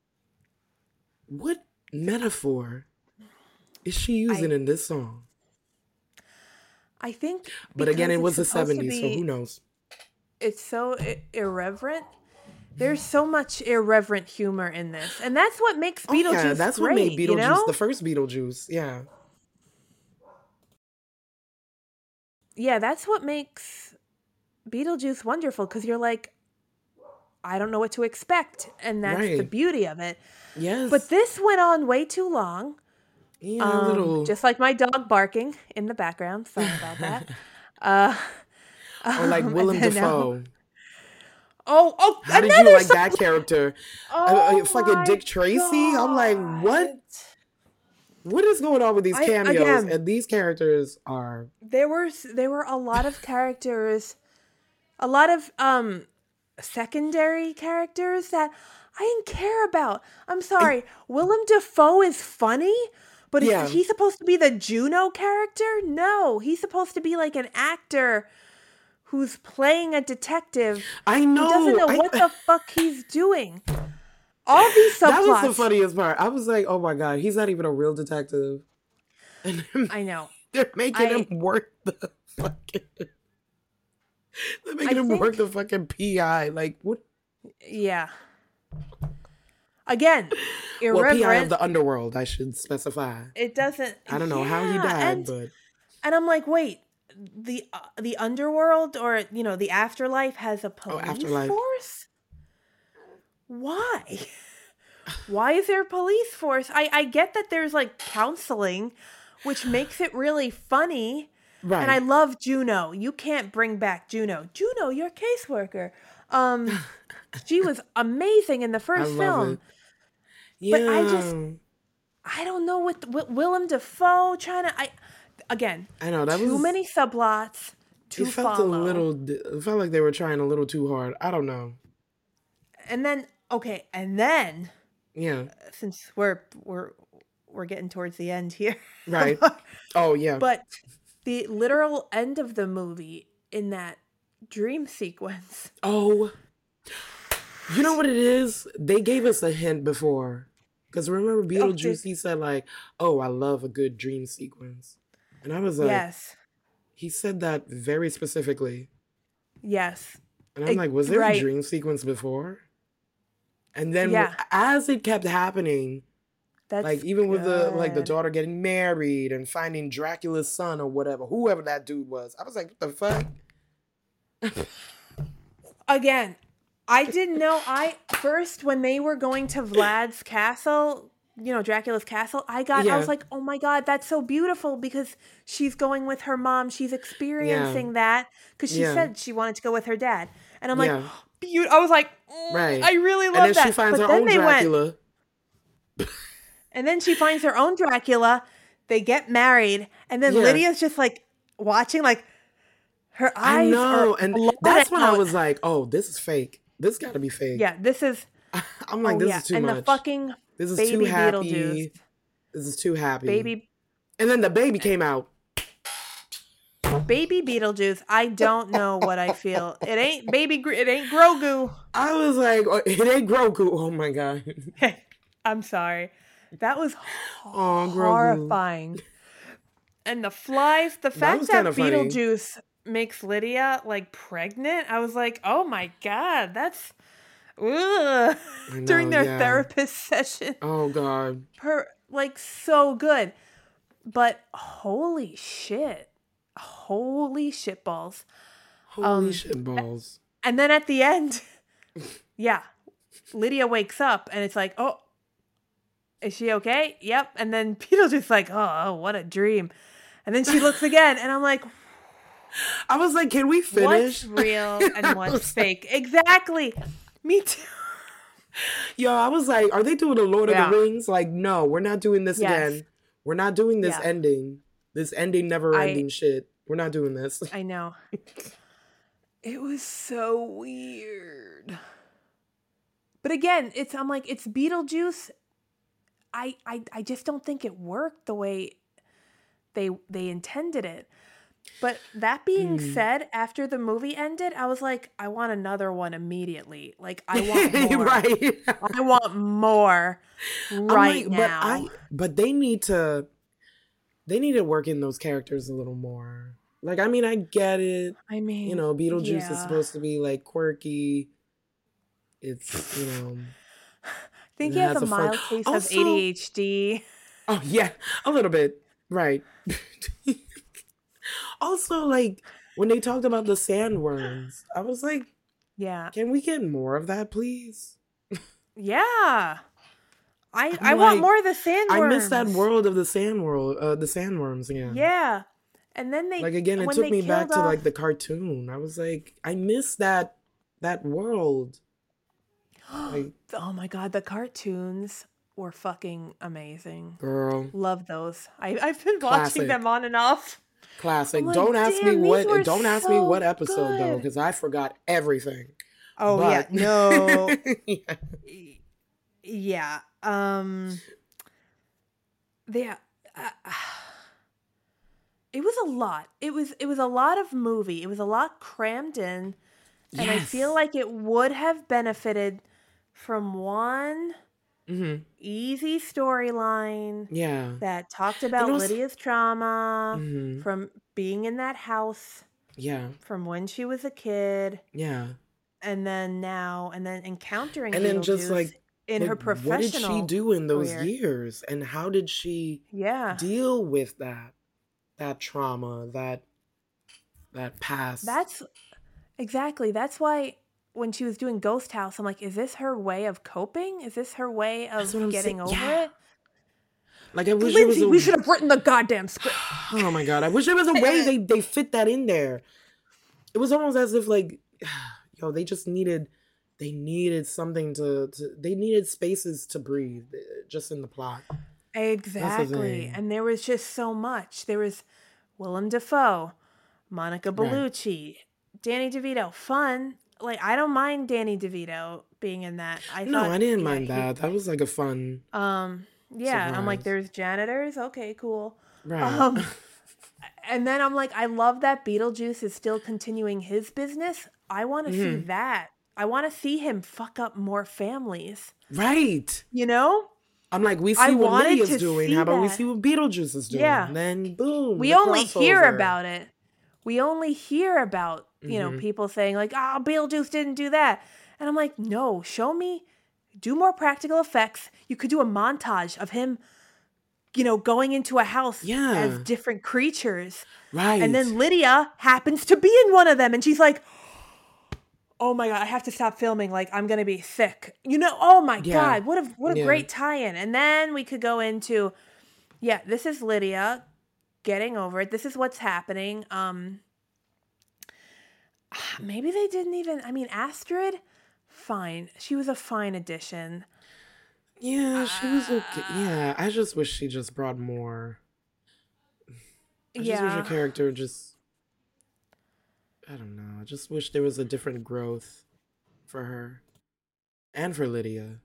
what metaphor is she using I- in this song? I think But again, because it was it's the supposed to seventies, so be- who knows? It's so I- irreverent. There's so much irreverent humor in this. And that's what makes Oh, Beetlejuice yeah, that's great, what made Beetlejuice you know? the first Beetlejuice. Yeah. Yeah, that's what makes Beetlejuice wonderful because you're like, I don't know what to expect. And that's the Right. beauty of it. Yes. But this went on way too long. yeah, a Um, little. Just like my dog barking in the background. Sorry about that. Uh, or like um, and Willem then now- Dafoe. Oh, oh, How did another you like song- that character? Oh, uh, fucking my Dick Tracy? I'm like, what? God. What is going on with these I- cameos? again- and these characters are There were s- there were a lot of characters, a lot of um secondary characters that I didn't care about. I'm sorry, Willem Dafoe is funny, but is Yeah. he supposed to be the Juno character? No, he's supposed to be like an actor who's playing a detective I who know. doesn't know I- what the fuck he's doing. All these that was the subplots. funniest part. I was like, oh my God, he's not even a real detective. And I know. they're making I- him work the fucking. They're making I him think- work the fucking P I. Like what? Yeah. Again, Well, irreverent. P I of the underworld, I should specify. It doesn't. I don't know how he Yeah, died, and, but and I'm like, wait, the uh, the underworld or you know the afterlife has a police afterlife. force. Why? Why is there a police force? I I get that there's like counseling, which makes it really funny. right. And I love Juno. You can't bring back Juno. Juno, you're a caseworker. Um, she was amazing in the I first love film. it. Yeah. But I just- I don't know what Wi- Willem Dafoe trying to. I again, I know that too was many subplots to It felt follow. a little. It felt like they were trying a little too hard. I don't know. And then okay, and then Yeah. since we're we're we're getting towards the end here, Right. Oh yeah. but the literal end of the movie in that dream sequence. Oh. You know what it is? They gave us a hint before. Because remember Beetlejuice, did- he said like, oh, I love a good dream sequence. And I was like, Yes, he said that very specifically. yes, And I'm Ex- like, was there right. a dream sequence before? And then Yeah. as it kept happening, that's like even with the like the good. daughter getting married and finding Dracula's son or whatever, whoever that dude was, I was like, what the fuck? Again, I didn't know. I first when they were going to Vlad's castle, you know, Dracula's castle, I got, I Yeah. was like, oh my God, that's so beautiful because she's going with her mom. She's Yeah. experiencing that because she Yeah. said she wanted to go with her dad. And I'm like, Yeah. Beau- I was like, mm, Right. I really And love then she that. finds But her then own they went, Dracula. and then she finds her own Dracula. They get married. And then Yeah. Lydia's just like watching, like her I eyes are know. And blown that's when I out. was like, oh, this is fake. This got to be fake. Yeah, this is, I'm like, oh this yeah. is too And much. the fucking This is too baby happy. Beetlejuice. This is too happy. Baby And then the baby came out. Baby Beetlejuice, I don't know what I feel. It ain't baby. Gr- It ain't Grogu. I was like, oh, it ain't Grogu. Oh my God. I'm sorry. That was Oh, Grogu. horrifying. And the flies. The That fact was that, kinda funny. Beetlejuice makes Lydia like pregnant. I was like, oh my God, that's ugh. I During know, their yeah. therapist session. Oh God. Per like so good. But holy shit. Holy shit balls. Holy Um, shit balls. And then at the end, yeah, Lydia wakes up and it's like, oh, is she okay? Yep. And then Beetlejuice like, oh, oh, what a dream. And then she looks again and I'm like, I was like, can we finish? what's real and what's fake? Exactly. Me too. Yo, I was like, are they doing the Lord Yeah. of the Rings? Like, no, we're not doing this Yes. again. We're not doing this Yeah. ending. This ending, never I- ending shit. We're not doing this. I know. It was so weird. But again, it's I'm like, it's Beetlejuice. I I, I just don't think it worked the way they they intended it. But that being Hmm. said, after the movie ended, I was like, I want another one immediately. Like I want more. Right. I want more I'm right like, now. but I but they need to they need to work in those characters a little more. Like, I mean, I get it. I mean, You know, Beetlejuice yeah. is supposed to be like quirky. It's, you know. I think it he has has a a fun- mild case Also- of A D H D. Oh yeah, a little bit. Right. Also, like when they talked about the sandworms, I was like, Yeah. can we get more of that, please? Yeah. I I'm I want like, more of the sandworms. I miss that world of the sand world, uh, the sandworms again. Yeah. And then they Like again, it when took they me back killed to off- like the cartoon. I was like, I miss that that world. Like, oh my god, the cartoons were fucking amazing. girl, Love those. I I've been Classic. watching them on and off. classic. I'm like, don't ask damn, me these were what. Don't ask me so what episode though, good. because I forgot everything. Oh But- yeah, no. Yeah. Yeah. Um yeah. Uh, it was a lot. It was it was a lot of movie. It was a lot crammed in. And I feel Yes. like it would have benefited from one Mhm. easy storyline Yeah. that talked about also- Lydia's trauma Mhm. from being in that house Yeah. from when she was a kid Yeah. and then now and then encountering And then just Beetlejuice like in her like, professional what did she do in those career. years, and how did she Yeah. deal with that that trauma, that that past? That's exactly. That's why when she was doing Ghost House, I'm like, is this her way of coping? Is this her way of That's what I'm getting saying. over Yeah. it? Like, I wish there was Lindsay, a we should have written the goddamn script. Oh my god, I wish there was a way they they fit that in there. It was almost as if like yo, they just needed they needed something to, to they needed spaces to breathe uh, just in the plot. Exactly. thing. And there was just so much. There was Willem Dafoe, Monica Right. Bellucci, Danny DeVito. Fun. Like, I don't mind Danny DeVito being in that. I No, thought, I didn't yeah, mind he- that. That was like a fun Um, yeah, I'm like, Surprise. there's janitors. Okay, cool. right. Um, and then I'm like, I love that Beetlejuice is still continuing his business. I want to see Mhm. that. I want to see him fuck up more families. right. You know? I'm like, we see I what wanted Lydia's to doing. see How about we that. see what Beetlejuice is doing? Yeah. And then boom. We the only hear crossover. about it. We only hear about, you know, Mhm. people saying like, "Oh, Beetlejuice didn't do that." And I'm like, "No, show me do more practical effects. You could do a montage of him, you know, going into a house Yeah. as different creatures." Right. And then Lydia happens to be in one of them and she's like, oh my God, I have to stop filming. Like, I'm going to be sick. You know, oh my Yeah. God, what a, what a Yeah. great tie-in. And then we could go into, yeah, this is Lydia getting over it. This is what's happening. Um, maybe they didn't even, I mean, Astrid, fine. She was a fine addition. Yeah, she was okay. Yeah, I just wish she just brought more. I just wish her Yeah. character just, I don't know. I just wish there was a different growth for her and for Lydia.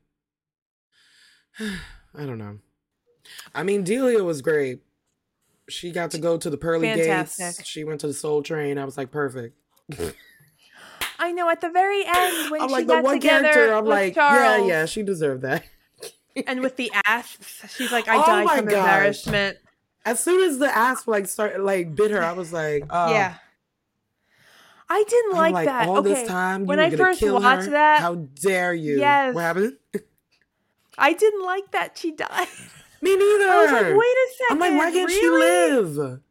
I don't know. I mean, Delia was great. She got to go to the pearly gates. Fantastic. She went to the Soul Train. I was like, perfect. I know, at the very end when I'm she like, the got one together character, I'm with like, Charles, yeah, yeah, she deserved that. and with the asps, she's like, I Oh died my from gosh. embarrassment. As soon as the asp like start like bit her, I was like, oh. Yeah. I didn't I'm like, like, that. all Okay, this time you when were I gonna first kill watched her? that, How dare you? yes. What happened? I didn't like that she died. Me neither. I was like, wait a I'm second, like, why can't really? she live?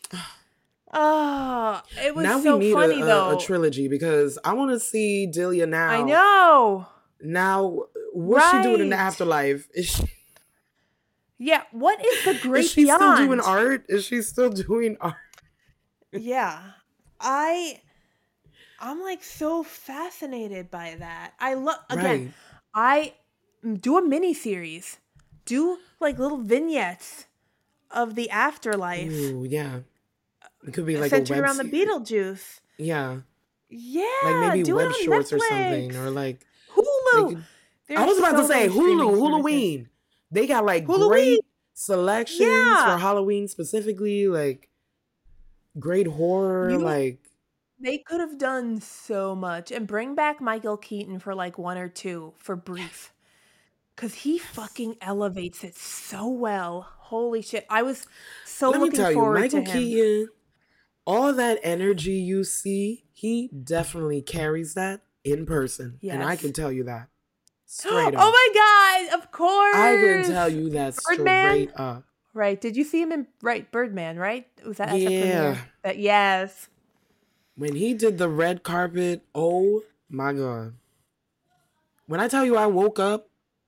Oh, it was Now so we need funny a, though. a, a trilogy because I want to see Delia now. I know. Now, what's she doing in the Right. afterlife? Is she, Yeah, what is the great is she beyond? still doing art? Is she still doing art? Yeah. I I'm like so fascinated by that. I love again, Right. I do a mini series. Do like little vignettes of the afterlife Ooh, yeah. It could be like a centered web around the series. Beetlejuice. Yeah. Yeah, Like maybe do web it on shorts or something. Netflix. Or like they Hulu. could, I There's was about so to say many streaming Hulu, services. Halloween. They got like Halloween. great selections Yeah. for Halloween specifically, like great horror, You like They could have done so much and bring back Michael Keaton for like one or two for brief. Cause he fucking elevates it so well. Holy shit. I was so let me looking tell you, forward Michael to him. Keaton, all that energy you see, he definitely carries that in person. And I Yes. can tell you that. Oh Straight up. my God, of course. I can tell you that Birdman? straight up. Right. Did you see him in right Birdman, right? Was that at the Yeah. premiere? That yes. When he did the red carpet, oh my God. When I tell you I woke up,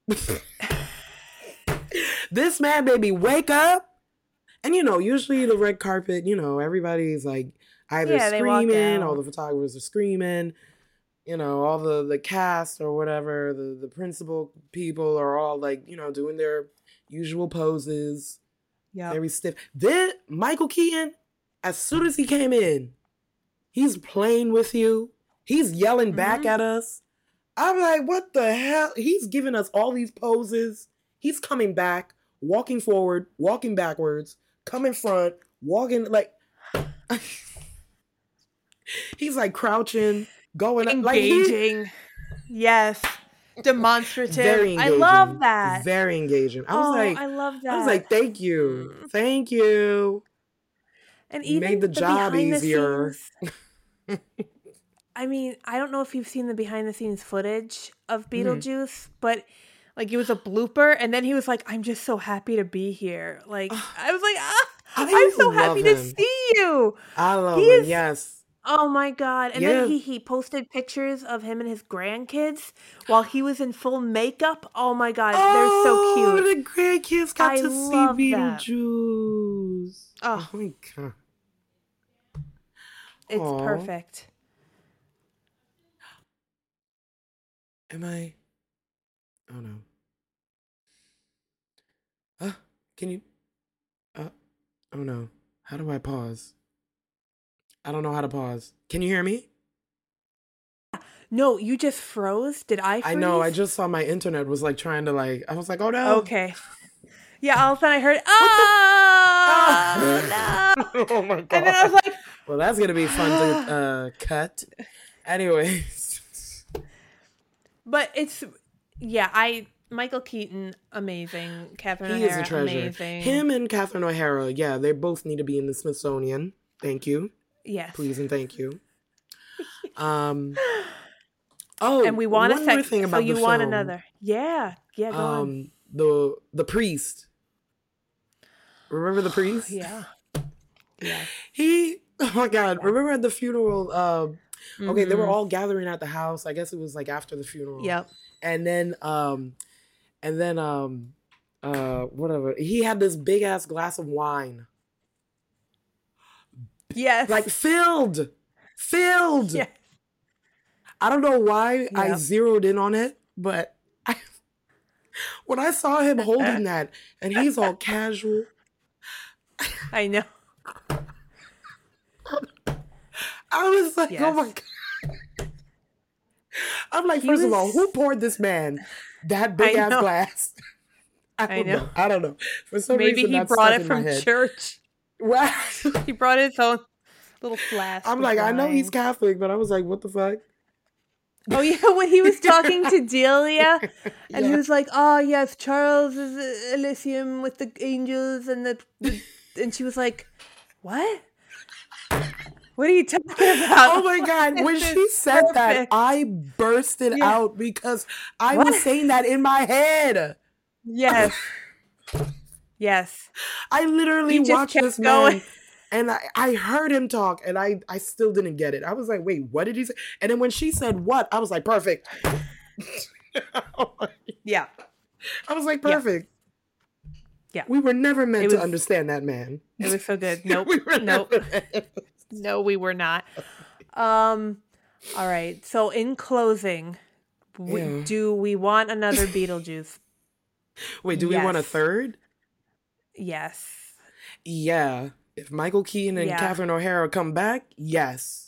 this man made me wake up. And you know, usually the red carpet, you know, everybody's like either Yeah, they walk screaming, all out. the photographers are screaming, you know, all the, the cast or whatever, the, the principal people are all like, you know, doing their usual poses, Yeah. very stiff. Then Michael Keaton, as soon as he came in, he's playing with you. He's yelling back Mhm. at us. I'm like, what the hell? He's giving us all these poses. He's coming back, walking forward, walking backwards, coming front, walking like he's like crouching, going up, like he- Engaging. Yes. Demonstrative. very engaging. I love that. Very engaging. I was oh, like, I love that. I was like, thank you, Mm. thank you. And You even made the the job behind the easier. scenes. I mean, I don't know if you've seen the behind the scenes footage of Beetlejuice, but like it was a blooper, and then he was like, "I'm just so happy to be here." Like I was like, ah, I I'm so love happy to him. see you. I love He him. is- Yes. Oh my God. And Yeah. then he, he posted pictures of him and his grandkids while he was in full makeup. Oh my God. They're so cute. Oh, the grandkids got I to see love that. Beetlejuice. Oh, Oh my God. it's Aw. perfect. Am I? Oh no. Uh, can you? Uh, oh no. How do I pause? I don't know how to pause. Can you hear me? No, you just froze. Did I freeze? I know. I just saw my internet was like trying to like. I was like, oh no. Okay. Yeah, all of a sudden I heard, oh, no. Oh my God. And then I was like, well, that's gonna be fun to uh, cut. Anyways. but it's, yeah, I, Michael Keaton, amazing. Catherine He is O'Hara, a treasure. amazing. Him and Catherine O'Hara, yeah, they both need to be in the Smithsonian. Thank you. Yes. Please and thank you. Um. Oh, And we want a one more second, thing so about you the want film. another. Yeah, yeah, go on. Um, the the priest. Remember the priest? Yeah. Yeah. He. Oh my God! Remember at the funeral? Uh, Okay, they were Mhm. all gathering at the house. I guess it was like after the funeral. Yep. And then um and then um uh whatever. He had this big ass glass of wine. Yes. Like filled. Filled. Yeah. I don't know why I Yep. zeroed in on it, but I, when I saw him holding that and he's all casual, I know. I was like, oh my Yes. God. I'm like, He first of all, was- who poured this man that big I ass know. glass? I I don't know. know. I don't know. For some Maybe reason, he that brought stuck it in my from head. church. Wow. He brought his own little flask. I'm of like, I know he's wine. Catholic, but I was like, what the fuck? Oh yeah, when he was talking to Delia, and he Yeah. was like, "Oh yes, Charles is uh, Elysium with the angels," and the, the and she was like, "What? What are you talking about?" Oh my God. When This she is said that, perfect. I bursted Yeah. out because I What? was saying that in my head. Yes, yes. I literally He just watched kept this going. man and I, I heard him talk and I, I still didn't get it. I was like, wait, what did he say? And then when she said what, I was like, perfect. Yeah, I was like, Yeah. perfect. Yeah. We were never meant It to was- understand that man. it was so good. Nope, we were nope, never meant- no, we were not. Um, all right. So in closing, we, Yeah. do we want another Beetlejuice? Wait, do we want a Yes. third? Yes. Yeah. If Michael Keaton and Yeah. Catherine O'Hara come back, yes.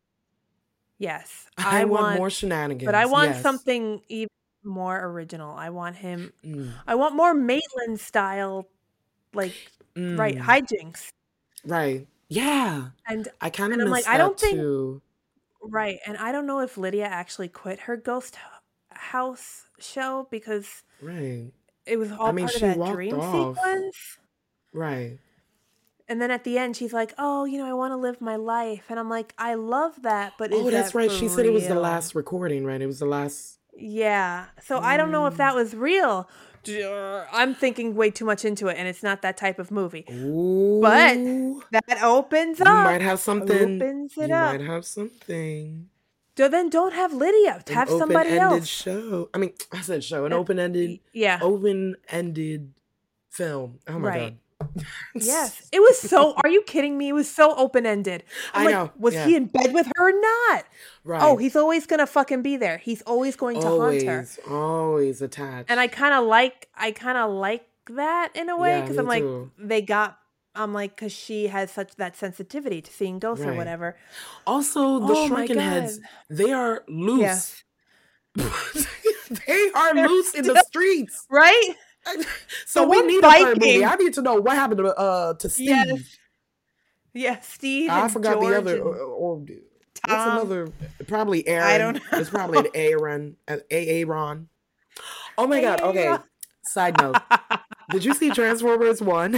Yes. I, want, more shenanigans. But I want yes. something even more original. I want him. Mm, I want more Maitland style, like right mm, hijinks. Right. Yeah. And I kind of And I'm miss like, I don't that think- too. right, and I don't know if Lydia actually quit her Ghost H- House show because Right. it was all I mean, part she of that walked dream off. sequence. Right. And then at the end, she's like, "Oh, you know, I want to live my life," and I'm like, "I love that, but is Oh, that's that right. for She said it was the real?" last recording, right? It was the last. Yeah. So I don't know if Mm. that was real. I'm thinking way too much into it, and it's not that type of movie. Ooh. But that opens you up. might have something. Opens it you up. might have something. So then don't have Lydia. An Have somebody open-ended else. show. I mean, I said show. An Uh, open-ended, Yeah. open-ended film. Oh my Right. god. Yes. It was so, are you kidding me? It was so open ended. I like, know, Was yeah. he in bed with her or not? Right. Oh, he's always going to fucking be there. He's always going to always, haunt her. always attached. And I kind of like, I kind of like that in a way. Yeah, Because me I'm like, too. they got, I'm like, because she has such that sensitivity to seeing ghosts or Right. whatever. Also, the Oh my shrunken heads, God. they are loose. Yes. they are They're loose in the still- streets. Right? So The we one need a third movie. biking- I need to know what happened to uh to Steve. Yes. Yeah, Steve I and forgot George the other. and Or, or what's Tom. another? Probably Aaron. I don't know. It's probably an Aaron. An Aaron. Oh my god. Okay. Aaron. Side note. Did you see Transformers One?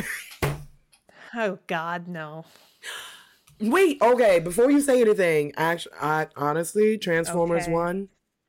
Oh, God, no. Wait. Okay. Before you say anything, actually, I honestly Transformers Okay. One.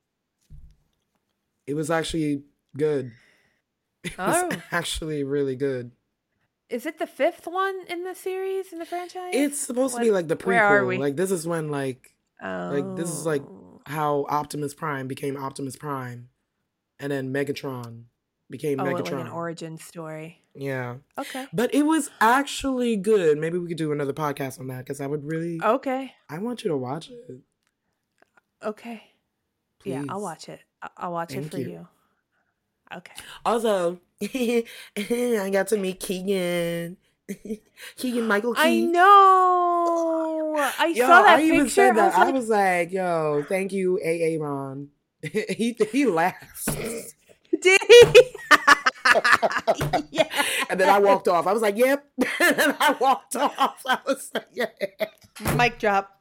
It was actually good. It was Oh. actually really good. Is it the fifth one in the series, in the franchise? It's supposed to be What- like the prequel. where are we? Like this is when like oh. like, this is like- how Optimus Prime became Optimus Prime, and then Megatron became Oh, Megatron. like an origin story. Yeah, Okay. but it was actually good. Maybe we could do another podcast on that because I would really. Okay. I want you to watch it. Okay. Yeah, I'll Please. watch it. I- I'll watch Thank it for you. you. Okay. Also, I got to meet Keegan. Keegan Michael Key. I know. I Yo, saw that I even picture. said that. I I was was like, "Yo, thank you, A A Ron." he he laughed, like, did he? Yeah. and then I walked off. I was like, "Yep," and then I walked off. I was like, "Yeah." Mic drop.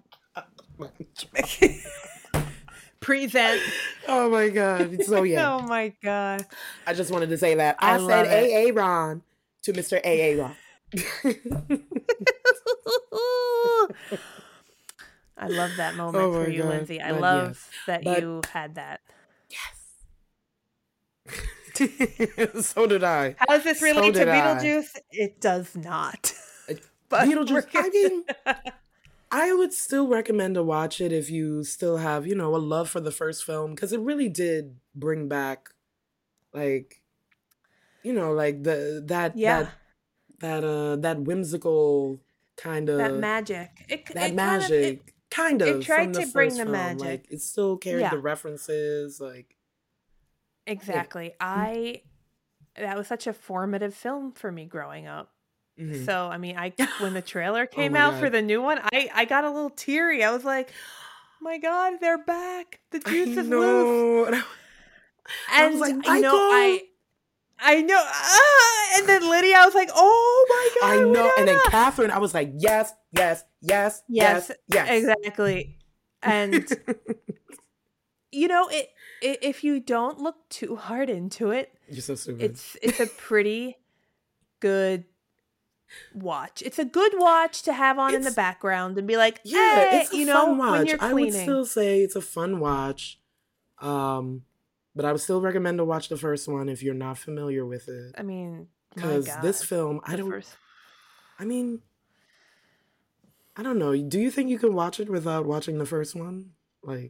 Present. Oh my god! So yeah, Oh my God. I just wanted to say that I, I said love it. A A Ron to Mister A A Ron. I love that moment Oh for my you, God. Lindsay. I But love yes. that But- you had that. So did I. How does this So relate to did I. Beetlejuice? It does not. But Beetlejuice. we're I mean, I would still recommend to watch it if you still have, you know, a love for the first film, because it really did bring back, like, you know, like the that Yeah, that that uh that whimsical kind that of magic. It that it kind of it magic kind it of from tried the to bring first the film. Like magic. it still carried Yeah, the references, like you know. exactly. I That was such a formative film for me growing up. Mm-hmm. So, I mean, I when the trailer Oh came my out for god, the new one, I I got a little teary. I was like, "My God, they're back. The I juice is loose." know. And I, and I was And like, you know, Michael. I I know. Ah! And then Lydia, I was like, "Oh I my know. And then God, Winona!" Catherine, I was like, yes, yes, yes, Yes, yes, yes. exactly. And you know, it, it if you don't look too hard into it, You're so stupid. it's it's a pretty good watch. It's a good watch to have on in the It's background and be like, yeah, "Hey," it's a you fun know, when watch. you're I would cleaning. still say it's a fun watch. Um, but I would still recommend to watch the first one if you're not familiar with it. I mean, my Because this God, film, I the don't, first I mean, I don't know. Do you think you can watch it without watching the first one? Like,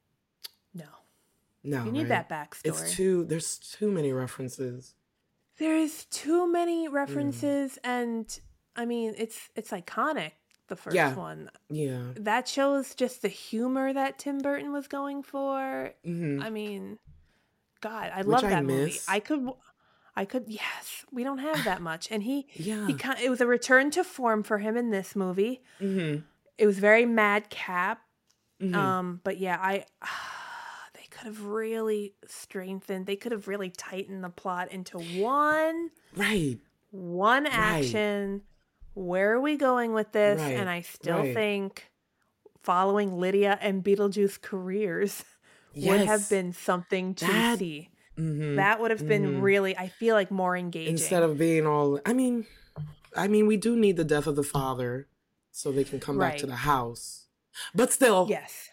no. no, You need right? that It's backstory. too, there's too many references. There's too many Mm. references, and I mean, it's it's iconic, the first Yeah, one. yeah. That shows just the humor that Tim Burton was going for. Hmm. I mean, God, I Which love I that movie. miss. I could w- I could yes, we don't have that much. And he he Yeah. kind it was a return to form for him in this movie. Hmm. It was very madcap. Hmm. Um, but yeah, I they could have really strengthened. They could have really tightened the plot into one Right, one right, action. Where are we going with this? And right, I still right. think following Lydia and Beetlejuice careers would have Yes. been something to That. see. Hmm. That would have been Hmm. really, I feel like, more Instead engaging. of being all, I mean, I mean, we do need the death of the father so they can come back to Right. the house. But still, Yes.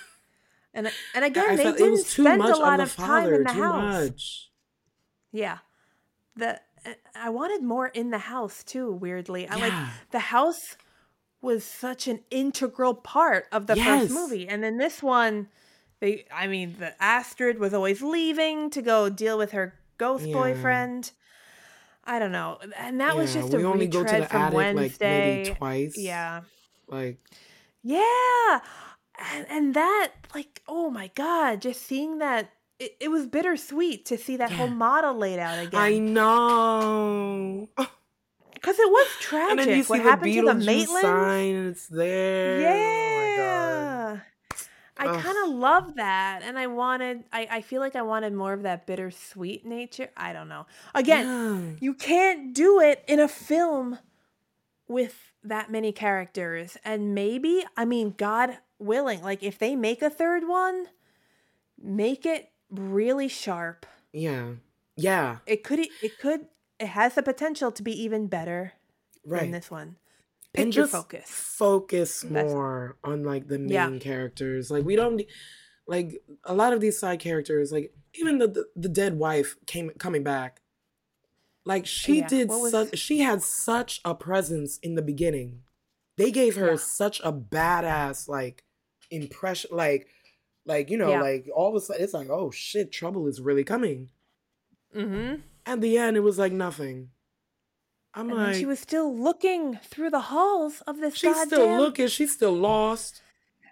And and I again, I they felt it was didn't too spend a much of lot the of time in father, the too house. much. Yeah. The I wanted more in the house too, weirdly. I like Yeah. the house was such an integral part of the first Yes. movie. And then this one, they I mean, the Astrid was always leaving to go deal with her ghost Yeah. boyfriend. I don't know. And that was Yeah. just a We only go to retread the from attic like maybe Wednesday. twice. Yeah. Like, Yeah. And and that like, oh my God, just seeing that it, it was bittersweet to see that whole yeah. model laid out I again. know. Because it was And then you tragic. see What the happened to the Beetlejuice Maitlands? sign and it's there. Oh my God. Yeah. I Ugh. kind of love that. And I wanted, I, I feel like I wanted more of that bittersweet nature. I don't know. Again, Yeah. you can't do it in a film with that many characters. And maybe, I mean, God willing, like if they make a third one, make it really sharp. Yeah. Yeah. It could, it could, it has the potential to be even better than Right. this one. And Picture just focus. focus That's, more on like the yeah. main characters. Like we don't like a lot of these side characters, like even the the, the dead wife came coming back. Like she Yeah. did What was, such she had such a presence in the beginning. They gave her yeah. such a badass like impression like like you know Yeah. like all of a sudden it's like oh shit trouble is really coming. Mm-hmm. At the end it was like nothing. I'm And then she like was still looking through the halls of this she's still goddamn looking, she's still lost.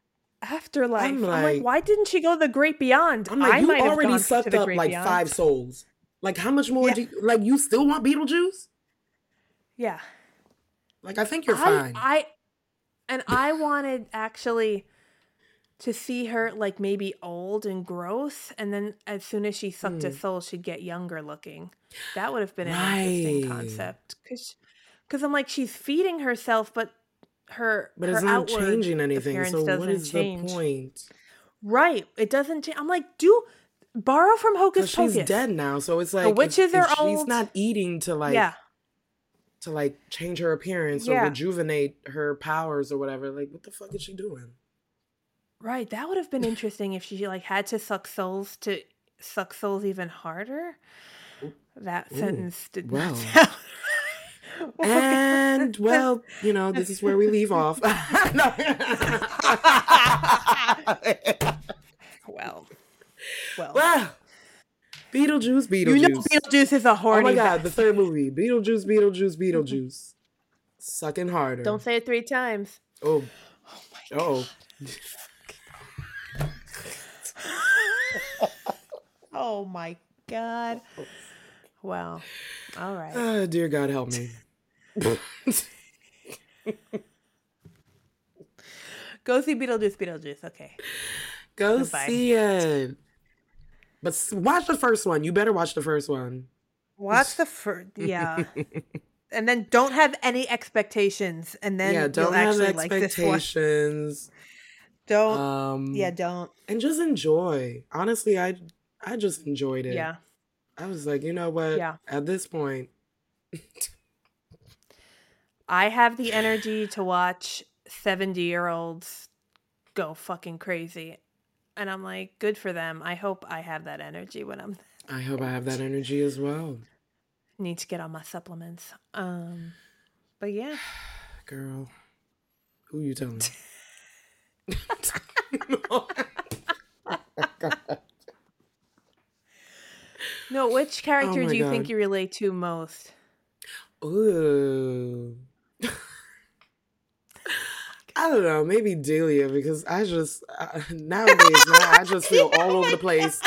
I'm afterlife. I'm like, like why didn't she go the great beyond? I'm like I you might have already gone to sucked the up great like beyond. five souls. Like how much more Yeah. do you, like you still want Beetlejuice? Yeah. Like I think you're I fine. I and I wanted actually to see her like maybe old and gross, and then as soon as she sucked a Mm. soul, she'd get younger looking. That would have been an interesting Right. concept. Cause, cause I'm like, she's feeding herself, but her But it's her not outward changing anything. appearance So what doesn't is the change. point? Right. It doesn't change. I'm like, do borrow from Hocus Because she's Pocus. dead now. So it's The like if, witches if are she's old. not eating to like Yeah. to like change her appearance or Yeah. rejuvenate her powers or whatever, like what the fuck is she doing? Right. That would have been interesting if she like had to suck souls to suck souls even harder. Ooh, That ooh, sentence did not well. sound And, well, you know, this is where we leave off. No. well, well. Well, Beetlejuice, Beetlejuice. You know Beetlejuice is a horny Oh my God, bastard. the third movie. Beetlejuice, Beetlejuice, Beetlejuice. Sucking harder. Don't say it three times. Oh. Oh my Oh. Oh my God. Well, all right. Uh, dear God, help me. Go see Beetlejuice, Beetlejuice. Okay. Go Goodbye. see it. But s- watch the first one. You better watch the first one. Watch the first, yeah. And then don't have any expectations. And then yeah, you'll don't have actually like this one. expectations. Don't. Um, yeah, don't. and just enjoy. Honestly, I I just enjoyed it. Yeah. I was like, you know what? Yeah. At this point, I have the energy to watch seventy-year-olds go fucking crazy. And I'm like, good for them. I hope I have that energy when I'm I hope I have that energy as well. need to get on my supplements. Um, but yeah. Girl, who you telling? No, which character Oh my do you God. think you relate to most? Ooh. I don't know, maybe Delia, because I just, uh, nowadays, man, I just feel all over the place.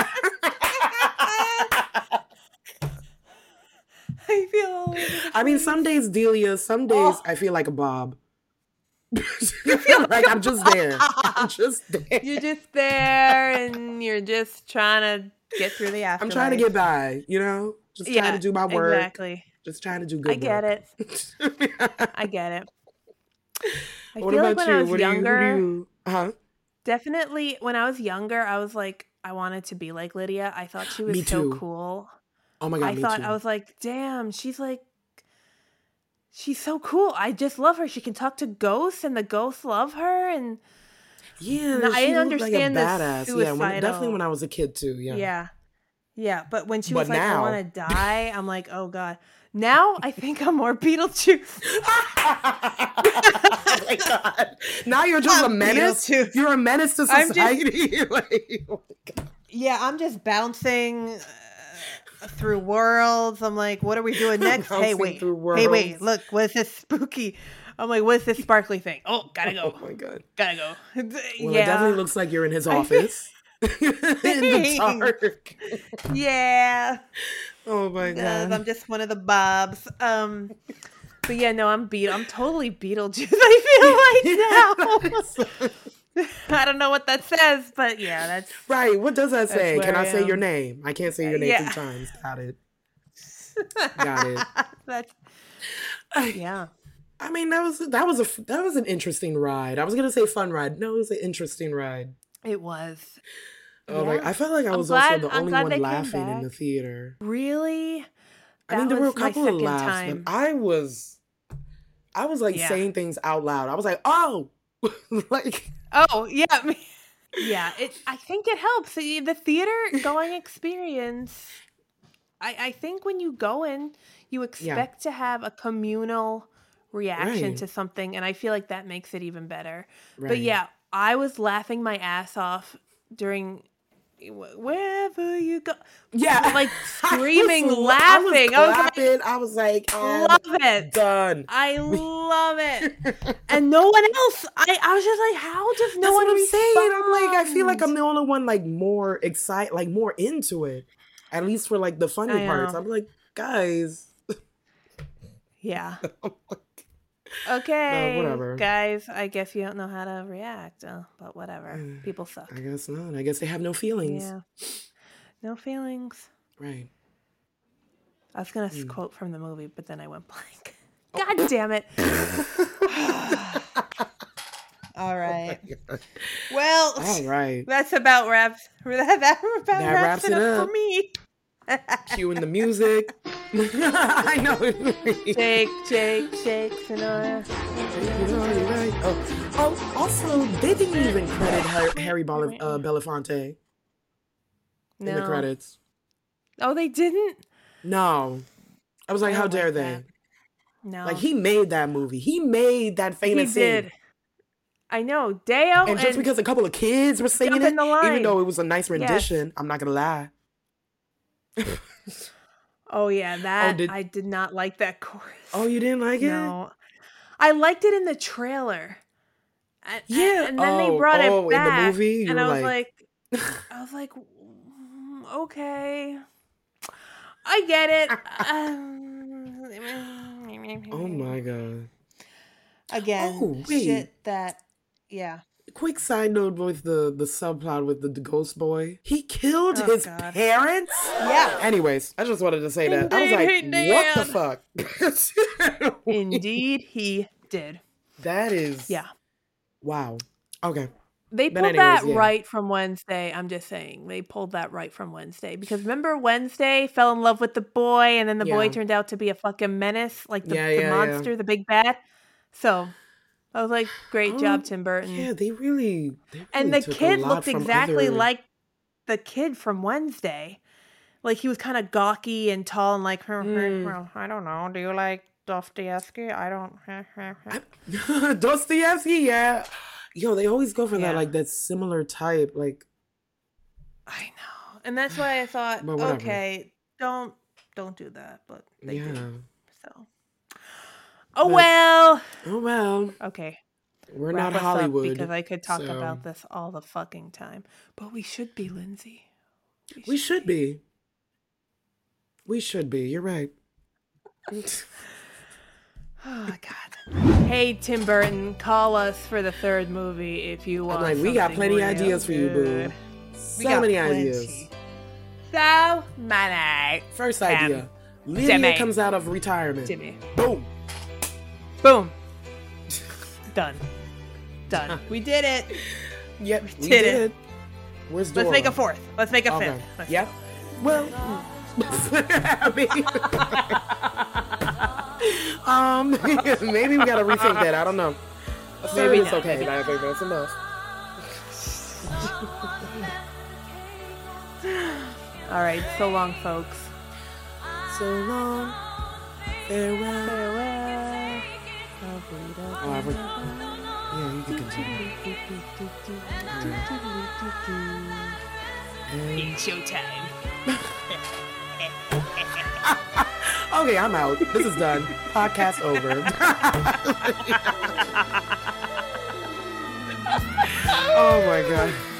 I feel all over the I mean, some days Delia, some days Oh. I feel like a Bob. Like I'm just there. I'm just there. You're just there and you're just trying to get through the afterlife. I'm trying to get by, you know? Just trying yeah, to do my work. Exactly. Just trying to do good I get work. it. I get it. I What feel about like when you? I was what do you, younger, who do you, huh? definitely when I was younger, I was like, I wanted to be like Lydia. I thought she was Me so too. cool. Oh my God, I me thought, too. I was like, damn, she's like, she's so cool. I just love her. She can talk to ghosts and the ghosts love her. And yeah, No, I she didn't looked like a understand the badass. Yeah, when, definitely suicidal- when I was a kid too, yeah. yeah. Yeah. But when she But was like, now- I want to die, I'm like, oh God. Now I think I'm more Beetlejuice. Oh my God. Now you're just I'm a menace. Beetlejuice. You're a menace to I'm just- society. Like, oh my God. Yeah, I'm just bouncing uh, through worlds. I'm like, what are we doing next? Hey, Bouncing wait. through Hey, wait. worlds. Look, what is this spooky? I'm like, what's this sparkly thing? Oh, gotta go. Oh my God. Gotta go. Well, yeah. it definitely looks like you're in his I- office. In the dark. yeah. Oh my It does. God. I'm just one of the Bobs. Um, but yeah, no, I'm Beetle. I'm totally Beetlejuice. I feel like now. I don't know what that says, but yeah, that's Right. What does that That's say? where Can I I say your am. name? I can't say your name Yeah. two times. Got it. Got it. that's yeah. I mean, that was that was a that was an interesting ride. I was gonna say fun ride. No, it was an interesting ride. It was. Oh, Yeah. like I felt like I I'm was glad- also the I'm only glad one they came laughing in the back. theater. Really? I mean, That there were a was my couple of second laughs, time. but I was, I was like Yeah. saying things out loud. I was like, "Oh," like Oh, yeah. I mean- yeah, it I think it helps. The the theater going experience. I I think when you go in, you expect to have a communal reaction Right. to something, and I feel like that makes it even better. right. But yeah, I was laughing my ass off during wh- wherever you go. yeah, like, I was screaming, la- laughing. I I was was like, clapping. I was like, I'm Love it. done. I love it. And no one else. I, I was just like, how does no That's one what I'm saying. I'm like, I feel like I'm respond? the only one like more excited, like more into it. At least for like the funny I parts. know. I'm like, guys. Yeah. I'm like, Okay. whatever. Guys, I guess you don't know how to react. Uh, but whatever. Mm, People suck. I guess not. I guess they have no feelings. Yeah. No feelings. Right. I was going to Mm. quote from the movie, but then I went blank. Oh. God damn it. All right. Well, All right. that's about wraps. That, that about That wraps, wraps it it up, up. for me. Cueing the music. I know. Shake, shake, shake, Sonora. You know, you're right. Oh, oh, also, they didn't even credit Har- Harry Bel- uh, Belafonte in the No. credits. Oh, they didn't? No. I was like, I how don't dare like they? that. No. Like, he made that movie. He made that famous he did. scene. I know. Deo And just and because a couple of kids were singing Jumping it, the Line. even though it was a nice rendition, Yes. I'm not gonna lie. Oh yeah, that did- I did not like that chorus. Oh, you didn't like it? No. I liked it in the trailer. And, Yeah. And then they Oh, brought oh, it in the back. movie? You and were I was like- like, I was like, "Mm, okay. I get it. Um, Oh my god. Again, Oh, wait. shit that, yeah. Quick side note with the the subplot with the, the ghost boy. He killed Oh, his God. parents? Yeah. Anyways, I just wanted to say that. Indeed, I he was like, what the fuck? Indeed, he did. That is Yeah. wow. Okay. They But pulled anyways, that yeah. right from Wednesday. I'm just saying. They pulled that right from Wednesday. Because remember Wednesday fell in love with the boy and then the boy Yeah. turned out to be a fucking menace? Like the, Yeah, the yeah, yeah. monster, the big bad? So, I was like, great job, Um, Tim Burton. Yeah, they really, they really and the took a kid lot looked from exactly other- like the kid from Wednesday. Like he was kind of gawky and tall and like, Mm. well, I don't know. Do you like Dostoevsky? I don't. I- Dostoevsky, yeah. Yo, they always go for Yeah. that, like that similar type. Like, I know. And that's why I thought, But whatever. okay, don't don't do that. But they yeah. did. So. Oh But- well. Oh well, Okay. we're wrap not us up Hollywood. because I could talk so- about this all the fucking time. But we should be, Lindsay. We should be. We should be. You're right. Oh God. Hey Tim Burton, call us for the third movie if you want. I'm like, we got something plenty real ideas for you, boo. good. So We got many plenty. ideas. So many. First Um, idea. Lydia Jimmy. comes out of retirement. Jimmy. Boom. Boom. Done. Done. We did it. Yep, we did did, it. it. Where's Dora? Let's make a fourth. Let's make a Okay. fifth. Let's- Yep. Well, I mean, um, maybe we gotta rethink that. I don't know. A third Maybe is not, okay, maybe but I think that's enough. All right. So long, folks. So long. Farewell. Farewell. Oh, I re- yeah, you can continue. And- It's showtime. Okay, I'm out. This is done. Podcast over. Oh my god.